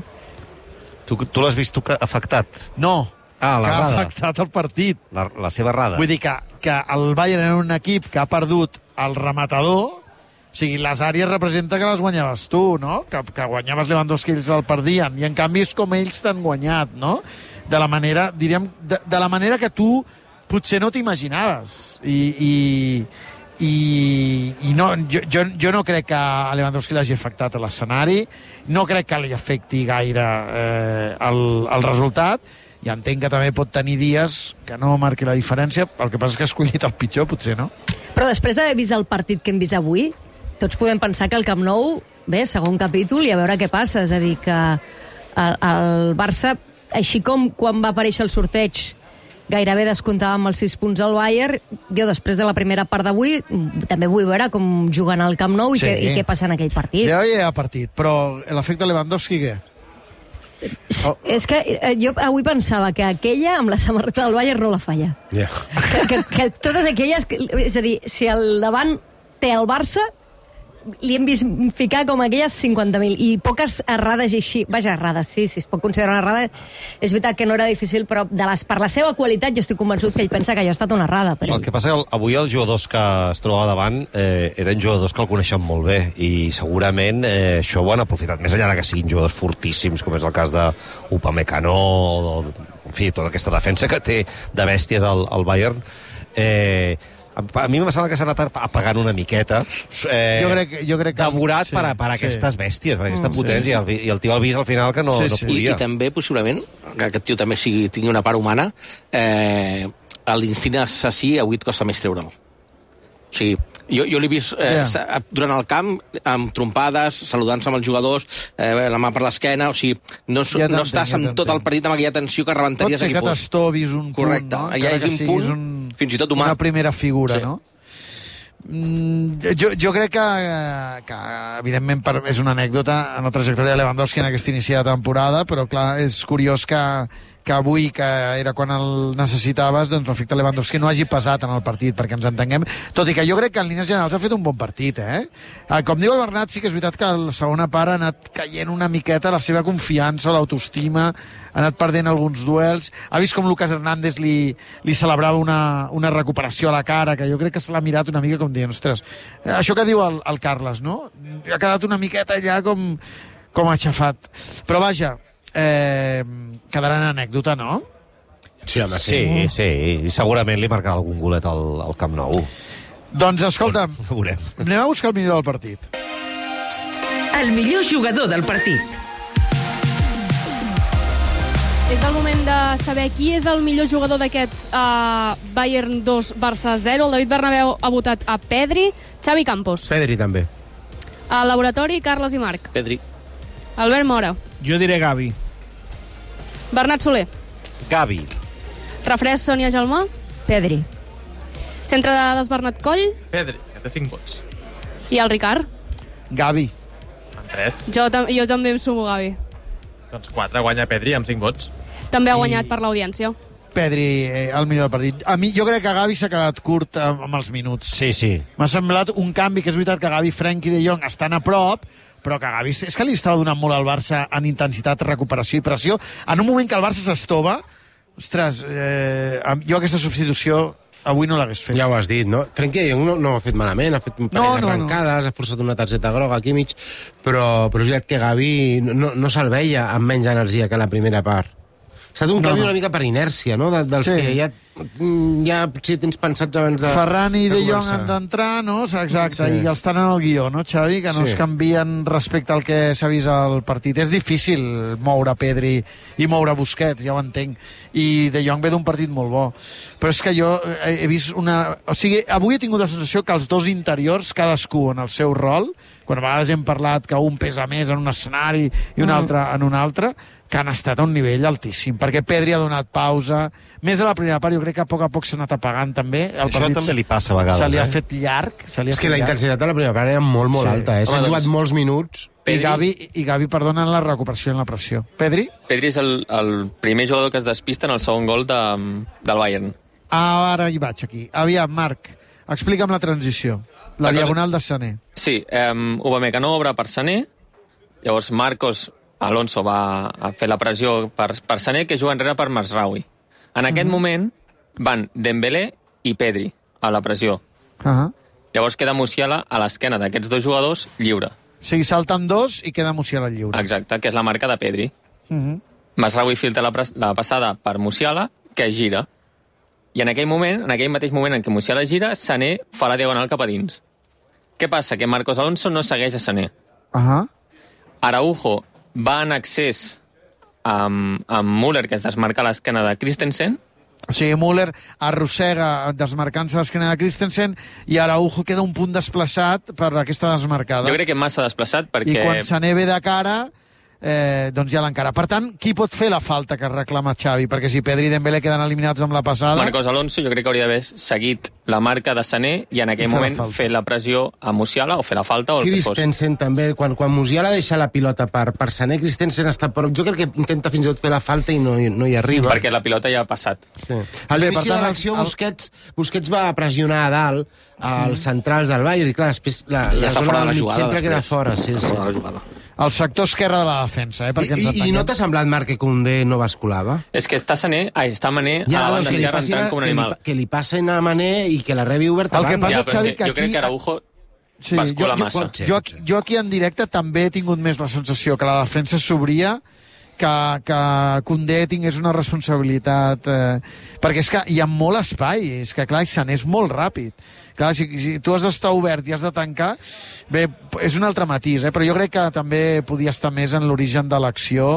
Tu l'has vist afectat? No, que ha afectat el partit. La seva errada. Vull dir que el Bayern era un equip que ha perdut el rematador. O sigui, les àrees representa que les guanyaves tu, no? Que guanyaves Lewandowski, ells el perdien. I en canvi és com ells t'han guanyat, no? De la manera, diríem, de la manera que tu potser no t'imaginaves. I no, jo no crec que a Lewandowski l'hagi afectat a l'escenari, no crec que li afecti gaire el resultat, i entenc que també pot tenir dies que no marqui la diferència. El que passa és que ha escollit el pitjor, potser, no? Però després d'haver vist el partit que hem vist avui, tots podem pensar que el Camp Nou, bé, segon capítol, i a veure què passa. És a dir, que el Barça, així com quan va aparèixer el sorteig, gairebé descomptàvem els 6 punts al Bayern, jo després de la primera part d'avui també vull veure com juguen al Camp Nou i què passa en aquell partit. Ja hi ha partit, però l'efecte Lewandowski què? És que jo avui pensava que aquella amb la samarreta del Bayern no la falla. Que totes aquelles... És a dir, si al davant té el Barça, li hem vist ficar com aquelles 50.000 i poques errades així. Vaja, errades, sí, si es pot considerar una errada. És veritat que no era difícil, però per la seva qualitat jo estic convençut que ell pensa que allò ha estat una errada. El que passa que avui els jugadors que es trobava davant eren jugadors que el coneixen molt bé i segurament això ho han aprofitat, més enllà que siguin jugadors fortíssims, com és el cas d'Upamecano o, en fi, tota aquesta defensa que té de bèsties al Bayern. A mi m'ha semblat que s'ha anat apagant una miqueta jo crec que devorat per aquestes bèsties, per aquesta potència, i el tio ha vist al final que no podia. I també, possiblement, que aquest tio també tingui una part humana, l'instint assassí avui et costa més treure'l. O sigui, jo l'he vist durant el camp amb trompades, saludant-se amb els jugadors, la mà per l'esquena, o sigui, no estàs amb tot el partit amb aquella tensió que rebentaries aquí. Pot ser que t'estovis un punt, no? Allà és un punt fins i tot humà. Una primera figura, no? Jo crec que evidentment és una anècdota en la trajectòria de Lewandowski en aquest inici de temporada, però clar, és curiós que avui, que era quan el necessitaves, doncs l'efecte Lewandowski no hagi pesat en el partit, perquè ens entenguem, tot i que jo crec que en línies generals ha fet un bon partit, Com diu el Bernat, sí que és veritat que la segona part ha anat caient una miqueta la seva confiança, l'autoestima, ha anat perdent alguns duels, ha vist com Lucas Hernández li celebrava una recuperació a la cara, que jo crec que se l'ha mirat una mica com dient, ostres, això que diu el Carles, no? Ha quedat una miqueta allà com aixafat. Però vaja, quedarà en anècdota, no? Sí, home, sí. I segurament li marcarà algun golet al Camp Nou. Doncs, escolta'm, anem a buscar el millor del partit. El millor jugador del partit. És el moment de saber qui és el millor jugador d'aquest Bayern 2, Barça 0. El David Bernabéu ha votat a Pedri. Xavi Campos. Pedri, també. Al laboratori, Carles i Marc. Pedri. Albert Mora. Jo diré Gavi. Bernat Soler. Gavi. Refresc Sònia Gelmà. Pedri. Centre de dades Bernat Coll. Pedri, que té 5 vots. I el Ricard. Gavi. En 3. Jo també em sumo Gavi. Doncs 4, guanya Pedri amb 5 vots. També ha guanyat per l'audiència. Pedri, el millor del partit. A mi, jo crec que Gavi s'ha quedat curt amb els minuts. Sí. M'ha semblat un canvi, que és veritat que Gavi, Frenkie de Jong estan a prop, però que Gavi és que li estava donant molt al Barça en intensitat, recuperació i pressió. En un moment que el Barça s'estova, ostres, jo aquesta substitució avui no l'hagués fet. Ja ho has dit, no? Frenkie de Jong no ho ha fet malament, ha fet un parell d'arrencades, ha forçat una targeta groga aquí mig, però és veritat que Gavi no se'l veia amb menys energia que la primera part. Ha estat un canvi una mica per inèrcia, no? Dels que ja potser tens pensats abans de... Ferran i De Jong han d'entrar, no? Exacte, i els estan en el guió, no, Xavi? Que no es canvien respecte al que s'ha vist al partit. És difícil moure Pedri i moure Busquets, ja ho entenc. I De Jong ve d'un partit molt bo. Però és que jo he vist una... O sigui, avui he tingut la sensació que els dos interiors, cadascú en el seu rol, quan a vegades hem parlat que un pesa més en un escenari i un altre en un altre, que han estat a un nivell altíssim, perquè Pedri ha donat pausa, més a la primera part, jo crec que a poc s'ha anat apagant també. Això també li passa a vegades. Se li ha fet llarg. És que la intensitat de la primera part era molt alta, s'han jugat molts minuts. I Gavi, perdona, en la recuperació i en la pressió. Pedri? Pedri és el primer jugador que es despista en el segon gol del Bayern. Ara hi vaig, aquí. Aviam, Marc, explica'm la transició. La diagonal de Sané. Sí, Upamecano obre per Sané, llavors Marcos Alonso va a fer la pressió per Sané, que juga enrere per Masraoui. En aquest moment van Dembélé i Pedri a la pressió. Llavors queda Musiala a l'esquena d'aquests dos jugadors lliure. O sigui, salten dos i queda Musiala lliure. Exacte, que és la marca de Pedri. Masraoui filtra la passada per Musiala, que gira. I en aquell mateix moment en què Musiala gira, Sané fa la diagonal cap a dins. Què passa? Que Marcos Alonso no segueix a Sané. Araujo va en accés amb Müller, que es desmarca a l'esquena de Christensen. O sigui, Müller arrossega desmarcant-se a l'esquena de Christensen i Araujo queda un punt desplaçat per aquesta desmarcada. Jo crec que massa desplaçat perquè... I quan Sané ve de cara, doncs ja l'encara. Per tant, qui pot fer la falta que reclama Xavi? Perquè si Pedri i Dembélé queden eliminats amb la passada... Marcos Alonso jo crec que hauria d'haver seguit la marca de Sané i en aquell moment fer la pressió a Musiala o fer la falta o el que fos. Christensen també, quan Musiala deixa la pilota per Sané, Christensen està per... Jo crec que intenta fins i tot fer la falta i no hi arriba. Perquè la pilota ja ha passat. Sí. A l'inici de l'acció Busquets va pressionar a dalt als centrals del Bayern i clar, després la zona del mig centre queda fora. El sector esquerre de la defensa, perquè ens I no t'ha semblat, Marc, que Koundé no basculava? És que està Mané a la banda esquerra entrant com un animal. Que li passen a Mané i que la rebi oberta. El que passa, Xavi, que jo crec que Araujo bascula massa. Jo aquí en directe també he tingut més la sensació que la defensa s'obria, que Koundé tingués una responsabilitat, perquè és que hi ha molt espai, és que clar, Sané és molt ràpid. Clar, si tu has d'estar obert i has de tancar, bé, és un altre matís, però jo crec que també podia estar més en l'origen de l'acció,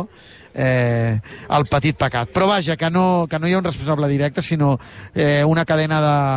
el petit pecat. Però vaja, que no hi ha un responsable directe, sinó una cadena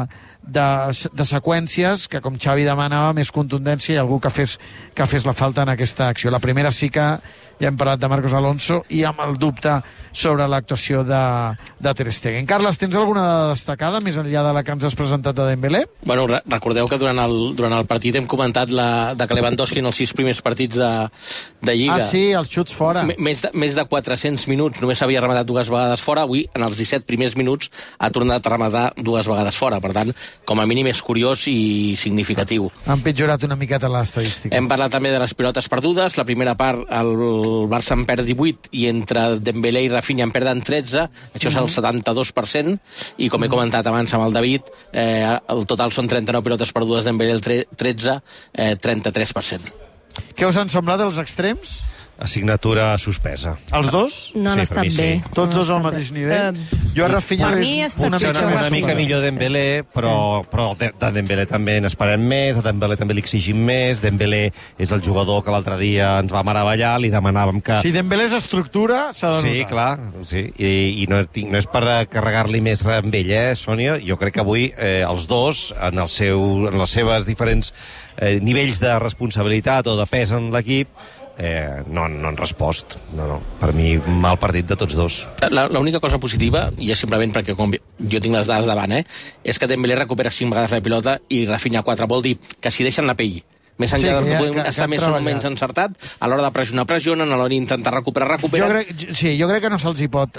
de seqüències que, com Xavi demanava, més contundència i algú que fes la falta en aquesta acció. La primera sí que ja hem parlat de Marcos Alonso, i amb el dubte sobre l'actuació de Ter Stegen. Carles, tens alguna dada destacada, més enllà de la que ens has presentat de Dembélé? Bueno, recordeu que durant el partit hem comentat de que Lewandowski en els 6 primers partits de Lliga... Ah, sí, els xuts fora. Més de 400 minuts només havia rematat 2 vegades fora, avui en els 17 primers minuts ha tornat a rematar 2 vegades fora, per tant, com a mínim és curiós i significatiu. Han pitjorat una miqueta l'estadística. Hem parlat també de les pilotes perdudes, la primera part el Barça en perd 18 i entre Dembélé i Rafinha en perden 13, això és el 72%, i com he comentat abans amb el David, el total són 39 pilotes perdudes, Dembélé el 13, 33%. Què us han semblat els extrems? Assignatura suspesa. Els dos? No han estat bé. Tots dos al mateix nivell? Jo a Rafinha per mi ha estat una mica millor Dembélé, però de Dembélé també n'esperem més, a Dembélé també li exigim més, Dembélé és el jugador que l'altre dia ens va meravellar, li demanàvem que... Si Dembélé és estructura, s'ha de notar. Sí, clar, sí. I no és per carregar-li més amb ell, Sònia? Jo crec que avui els dos, en les seves diferents nivells de responsabilitat o de pes en l'equip, no han respost. No. Per mi, mal partit de tots dos. L'única cosa positiva, i és simplement perquè com jo tinc les dades davant, és que Dembélé recupera 5 vegades la pilota i Rafinha 4. Vol dir que si deixen la pell més enllà del que podem estar més o menys encertat, a l'hora de pressionen, a l'hora d'intentar recuperar. Jo crec que no se'ls hi pot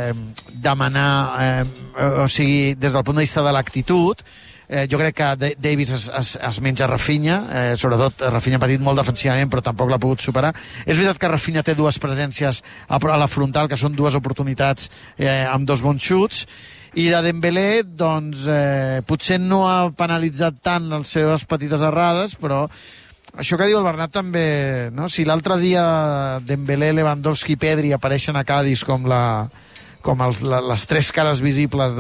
demanar, o sigui, des del punt de vista de l'actitud. Jo crec que Davis es menja Rafinha, sobretot Rafinha ha patit molt defensivament, però tampoc l'ha pogut superar. És veritat que Rafinha té 2 presències a la frontal, que són 2 oportunitats amb 2 bons xuts, i de Dembélé, doncs, potser no ha penalitzat tant les seves petites errades, però això que diu el Bernat també, no? Si l'altre dia Dembélé, Lewandowski i Pedri apareixen a Cádiz com les 3 cares visibles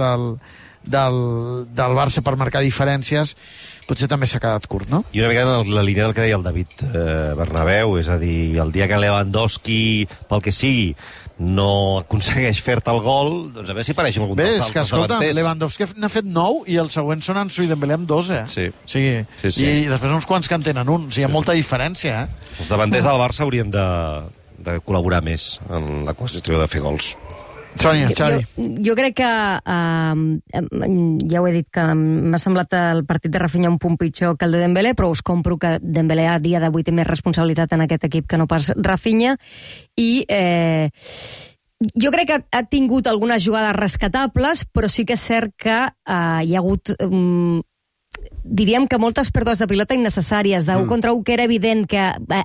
del Barça per marcar diferències, potser també s'ha quedat curt, no? I una mica en la línia del que deia el David Bernabéu, és a dir, el dia que Lewandowski, pel que sigui, no aconsegueix fer-te el gol, doncs a veure si apareix algun dels altres davanters. Escolta, Lewandowski n'ha fet 9 i el següent són Ansu i Dembélé amb 2, Sí. Sí. I després uns quants que en tenen un. O sigui, hi ha molta diferència, Els davanters del Barça haurien de col·laborar més en la qüestió de fer gols. Sònia, Xavi. Jo crec que, ja ho he dit, que m'ha semblat el partit de Rafinha un punt pitjor que el de Dembélé, però us compro que Dembélé a dia d'avui té més responsabilitat en aquest equip que no pas Rafinha, i jo crec que ha tingut algunes jugades rescatables, però sí que és cert que hi ha hagut... diríem que moltes pèrdues de pilota innecessàries, d'un contra un, que era evident que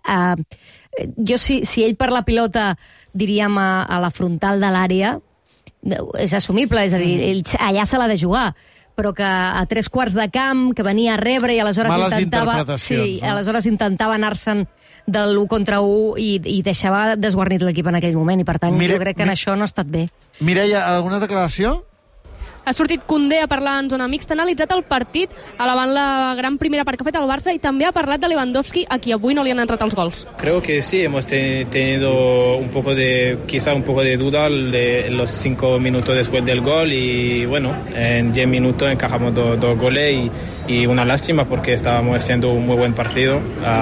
jo si ell per la pilota, diríem, a la frontal de l'àrea, és assumible, és a dir, ell allà se l'ha de jugar, però que a 3/4 de camp, que venia a rebre i aleshores aleshores intentava anar-se'n de l'1 contra 1 i deixava desguarnit l'equip en aquell moment, i per tant jo crec que en això no ha estat bé. Mireia, alguna declaració? Ha sortit Koundé a parlar en zona mixta, ha analitzat el partit alabant la gran primera part que ha fet el Barça i també ha parlat de Lewandowski, a qui avui no li han entrat els gols. Creo que sí, hemos tenido quizá un poco de duda de los 5 minutos después del gol y bueno, en 10 minutos encajamos dos goles y una lástima porque estábamos haciendo un muy buen partido.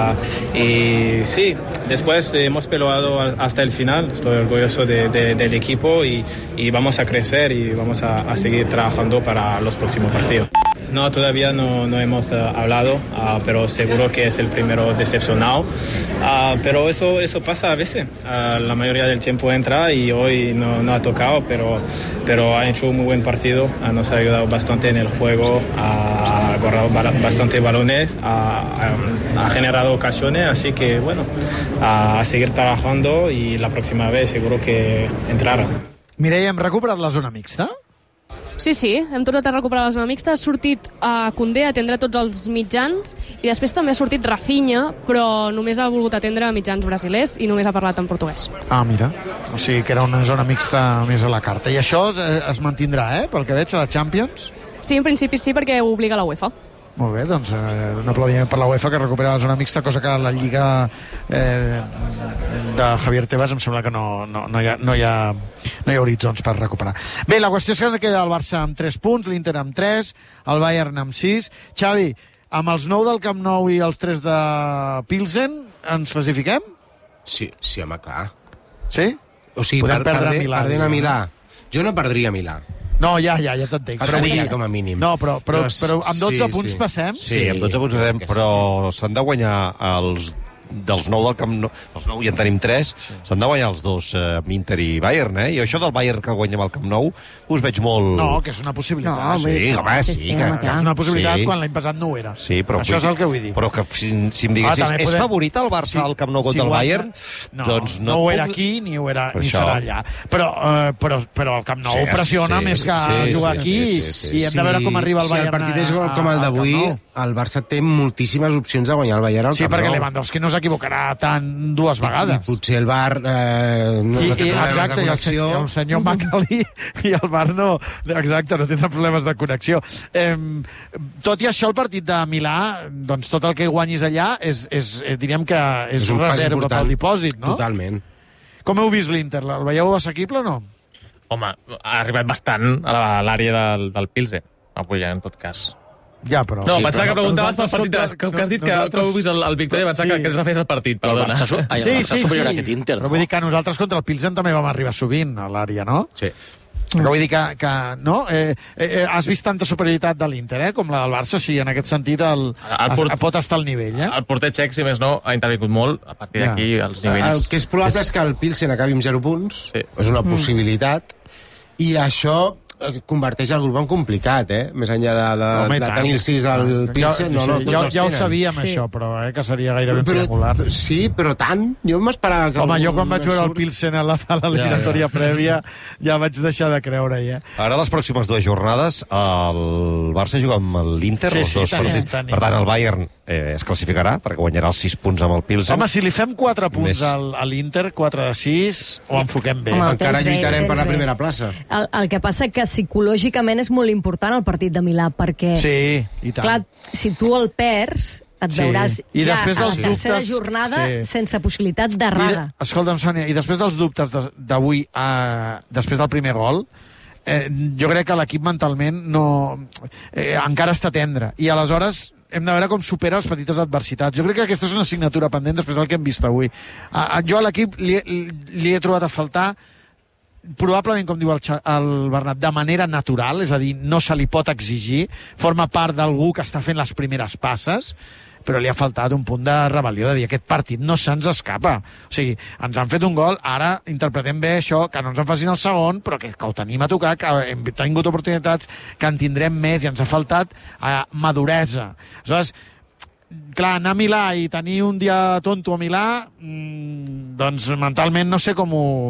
Y sí, después hemos peleado hasta el final, estoy orgulloso del equipo y vamos a crecer y vamos a seguir trabajando para los próximos partidos. No, todavía no hemos hablado, pero seguro que es el primero decepcionado. Pero eso pasa a veces. La mayoría del tiempo entra y hoy no ha tocado, pero ha hecho un muy buen partido. Nos ha ayudado bastante en el juego, ha agarrado bastante balones, ha generado ocasiones, así que bueno, a seguir trabajando y la próxima vez seguro que entrará. Mireia, hem recuperat la zona mixta? Sí, hem tornat a recuperar la zona mixta. Ha sortit Koundé a atendre tots els mitjans i després també ha sortit Rafinha, però només ha volgut atendre mitjans brasilers i només ha parlat en portuguès. Mira, o sigui que era una zona mixta més a la carta. I això es mantindrà, pel que veig, a la Champions? Sí, en principi sí, perquè ho obliga la UEFA. Molt bé, doncs un aplaudiment per la UEFA que recupera la zona mixta, cosa que la Lliga de Javier Tebas em sembla que no hi ha horitzons per recuperar. Bé, la qüestió és que queda el Barça amb 3 punts, l'Inter amb 3, el Bayern amb 6. Xavi, amb els 9 del Camp Nou i els 3 de Pilsen, ens classifiquem? Sí, home, clar. Sí? O sigui, perdent a Milà. Jo no perdria a Milà. No, ja t'entenc. Passaria, com a mínim. No, però amb 12 punts passem? Sí, amb 12 punts passem, però s'han de guanyar dels 9 del Camp Nou, els 9 ja en tenim 3, s'han de guanyar els dos, Inter i Bayern, I això del Bayern que guanyem al Camp Nou us veig molt... No, que és una possibilitat. No, sí, que és una possibilitat quan l'any passat no ho era. Sí, però això és el que vull dir. Però que si em diguessis, és favorit el Barça al Camp Nou contra el Bayern? Doncs no ho era aquí ni serà allà. Però el Camp Nou pressiona més que jugar aquí i hem de veure com arriba el Bayern. Si el partit és com el d'avui, el Barça té moltíssimes opcions de guanyar el Bayern al Camp Nou. Sí, perquè Lewandowski no s'equivocarà tant dues vegades. I potser el VAR no té problemes de connexió. El senyor Macalí i el VAR no tenen problemes de connexió. Tot i això, el partit de Milà, doncs tot el que guanyis allà diríem que és un reserva pel dipòsit, no? Totalment. Com heu vist l'Inter? El veieu assequible o no? Home, ha arribat bastant a l'àrea del Pilsen, avui en tot cas. Ja, però... No, pensava que preguntaves pel partit, que has dit que heu vist el Victòria, pensava que ens refés el partit, perdona. Sí. Però vull dir que nosaltres contra el Pilsen també vam arribar sovint a l'àrea, no? Sí. Però vull dir que no? Has vist tanta superioritat de l'Inter, com la del Barça, sí, en aquest sentit pot estar al nivell, El porter txec, si més no, ha intervingut molt, a partir d'aquí els nivells... El que és probable és que el Pilsen acabi amb 0 punts, és una possibilitat, i això converteix el grup en complicat, més enllà de tenir el 6 del Pilsen, tots els tenen. Ja ho sabíem, això, però que seria gairebé triangular. Sí, però tant. Jo m'esperava que... Home, jo quan vaig veure el Pilsen a l'eliminatòria prèvia ja vaig deixar de creure-hi. Ara, les pròximes 2 jornades, el Barça juga amb l'Inter, per tant, el Bayern es classificarà, perquè guanyarà els 6 punts amb el Pilsen. Home, si li fem 4 punts a l'Inter, 4 de 6, ho enfoquem bé. Encara lluitarem per la primera plaça. El que passa que psicològicament és molt important el partit de Milà, perquè clar, si tu el perds et veuràs ja a la tercera jornada sense possibilitat de raga. Escolta'm, Sònia, i després dels dubtes d'avui, després del primer gol, jo crec que l'equip mentalment encara està tendre, i aleshores hem de veure com supera les petites adversitats. Jo crec que aquesta és una assignatura pendent després del que hem vist avui. Jo a l'equip li he trobat a faltar, probablement, com diu el Bernat, de manera natural, és a dir, no se li pot exigir, forma part d'algú que està fent les primeres passes, però li ha faltat un punt de rebel·lió, de dir, aquest partit no se'ns escapa. O sigui, ens han fet un gol, ara interpretem bé això, que no ens en facin el segon, però que ho tenim a tocar, que hem tingut oportunitats, que en tindrem més, i ens ha faltat maduresa. Aleshores, clar, anar a Milà i tenir un dia tonto a Milà, doncs mentalment no sé com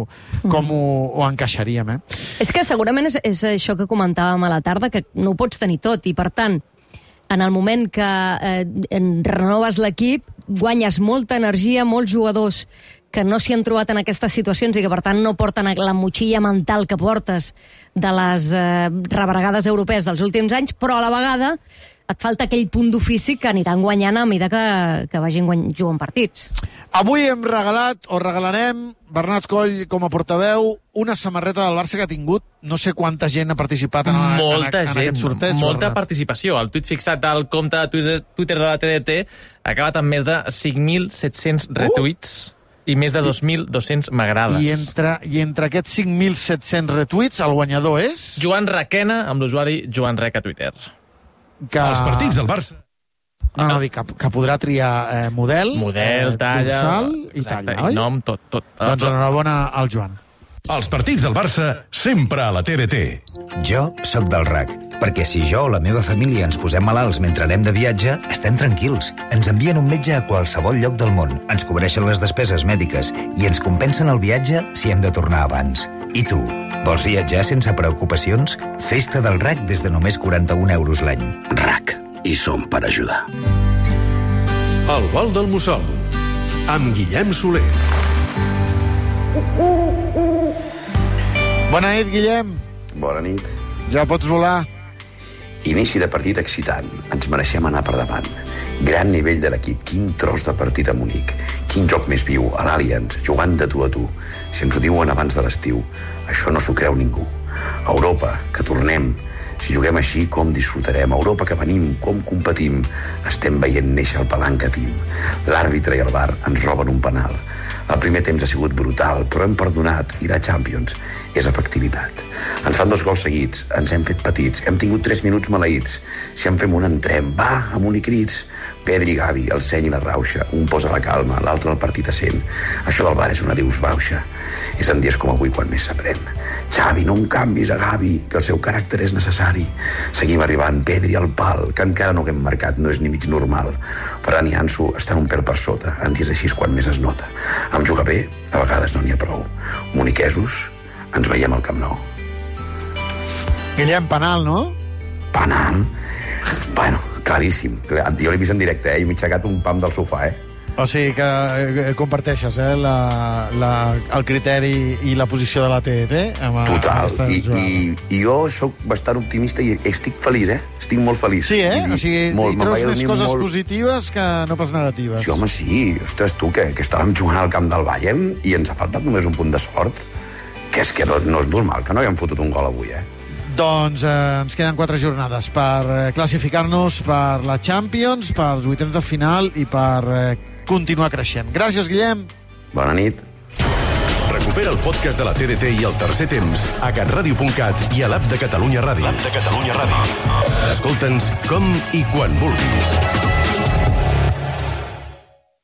ho encaixaríem, És que segurament és això que comentàvem a la tarda, que no ho pots tenir tot, i per tant, en el moment que renoves l'equip, guanyes molta energia, molts jugadors que no s'hi han trobat en aquestes situacions i que, per tant, no porten la motxilla mental que portes de les rebregades europees dels últims anys, però a la vegada et falta aquell punt d'ofici que aniran guanyant a mesura que vagin jugant partits. Avui hem regalat, o regalarem, Bernat Coll com a portaveu, una samarreta del Barça que ha tingut, no sé quanta gent ha participat en aquest sorteig. Molta participació. El tuit fixat del compte de Twitter de la TDT ha acabat amb més de 5.700 retuits i més de 2.200 m'agrades. I entre aquests 5.700 retuits, el guanyador és... Joan Requena, amb l'usuari Joan Rec a Twitter. Els partits del Barça. No, dic que podrà triar model, talla, dorsal i talla, oi? Nom, tot. Doncs enhorabona al Joan. Els partits del Barça, sempre a la TDT. Jo sóc del RAC, perquè si jo o la meva família ens posem malalts mentre anem de viatge, estem tranquils. Ens envien un metge a qualsevol lloc del món, ens cobreixen les despeses mèdiques i ens compensen el viatge si hem de tornar abans. I tu, vols viatjar sense preocupacions? Festa del RAC des de només 41 euros l'any. RAC. I som per ajudar. El vol del Mussol, amb Guillem Soler. Bona nit, Guillem. Bona nit. Ja pots volar. Inici de partit excitant. Ens mereixem anar per davant. Gran nivell de l'equip. Quin tros de partit a Munic. Quin joc més viu, a l'Allianz, jugant de tu a tu. Si ens ho diuen abans de l'estiu, això no s'ho creu ningú. A Europa, que tornem. Si juguem així, com disfrutarem? A Europa que venim, com competim? Estem veient néixer el Palanca Team. L'àrbitre i el VAR ens roben un penal. El primer temps ha sigut brutal, però hem perdonat, i la Champions és efectivitat. Ens fan 2 gols seguits, ens hem fet petits, hem tingut 3 minuts maleïts. Si en fem un, entrem, va, amunt i crits. Pedri i Gavi, el seny i la rauxa, un posa la calma, l'altre el partit assent. Això del bar és una dius bauxa. És en dies com avui quan més s'aprèn. Xavi, no em canvis a Gavi, que el seu caràcter és necessari. Seguim arribant, Pedri al pal, que encara no haguem marcat, no és ni mig normal. Ferran i Ansu estan un pèl per sota, en dies així quan més es nota. Amb jugar bé, a vegades no n'hi ha prou. Moniquesos, ens veiem al Camp Nou. Guillem, penal, no? Penal? Bueno, claríssim. Jo l'he vist en directe, i m'he aixecat un pam del sofà, O sigui que comparteixes el criteri i la posició de la TDT? Total. I jo sóc bastant optimista i estic feliç, Estic molt feliç. Sí, O sigui, hi treus més coses positives que no pas negatives. Sí, home, sí. Ostres, tu, que estàvem jugant al camp del Bayern i ens ha faltat només un punt de sort. Que és que no és normal que no haguem fotut un gol avui, Doncs ens queden 4 jornades per classificar-nos per la Champions, pels 8ens de final i per continuar creixent. Gràcies, Guillem. Bona nit. Recupera el podcast de la TDT i el tercer temps a catradio.cat i a l'app de Catalunya Ràdio. Escolta'ns com i quan vulguis.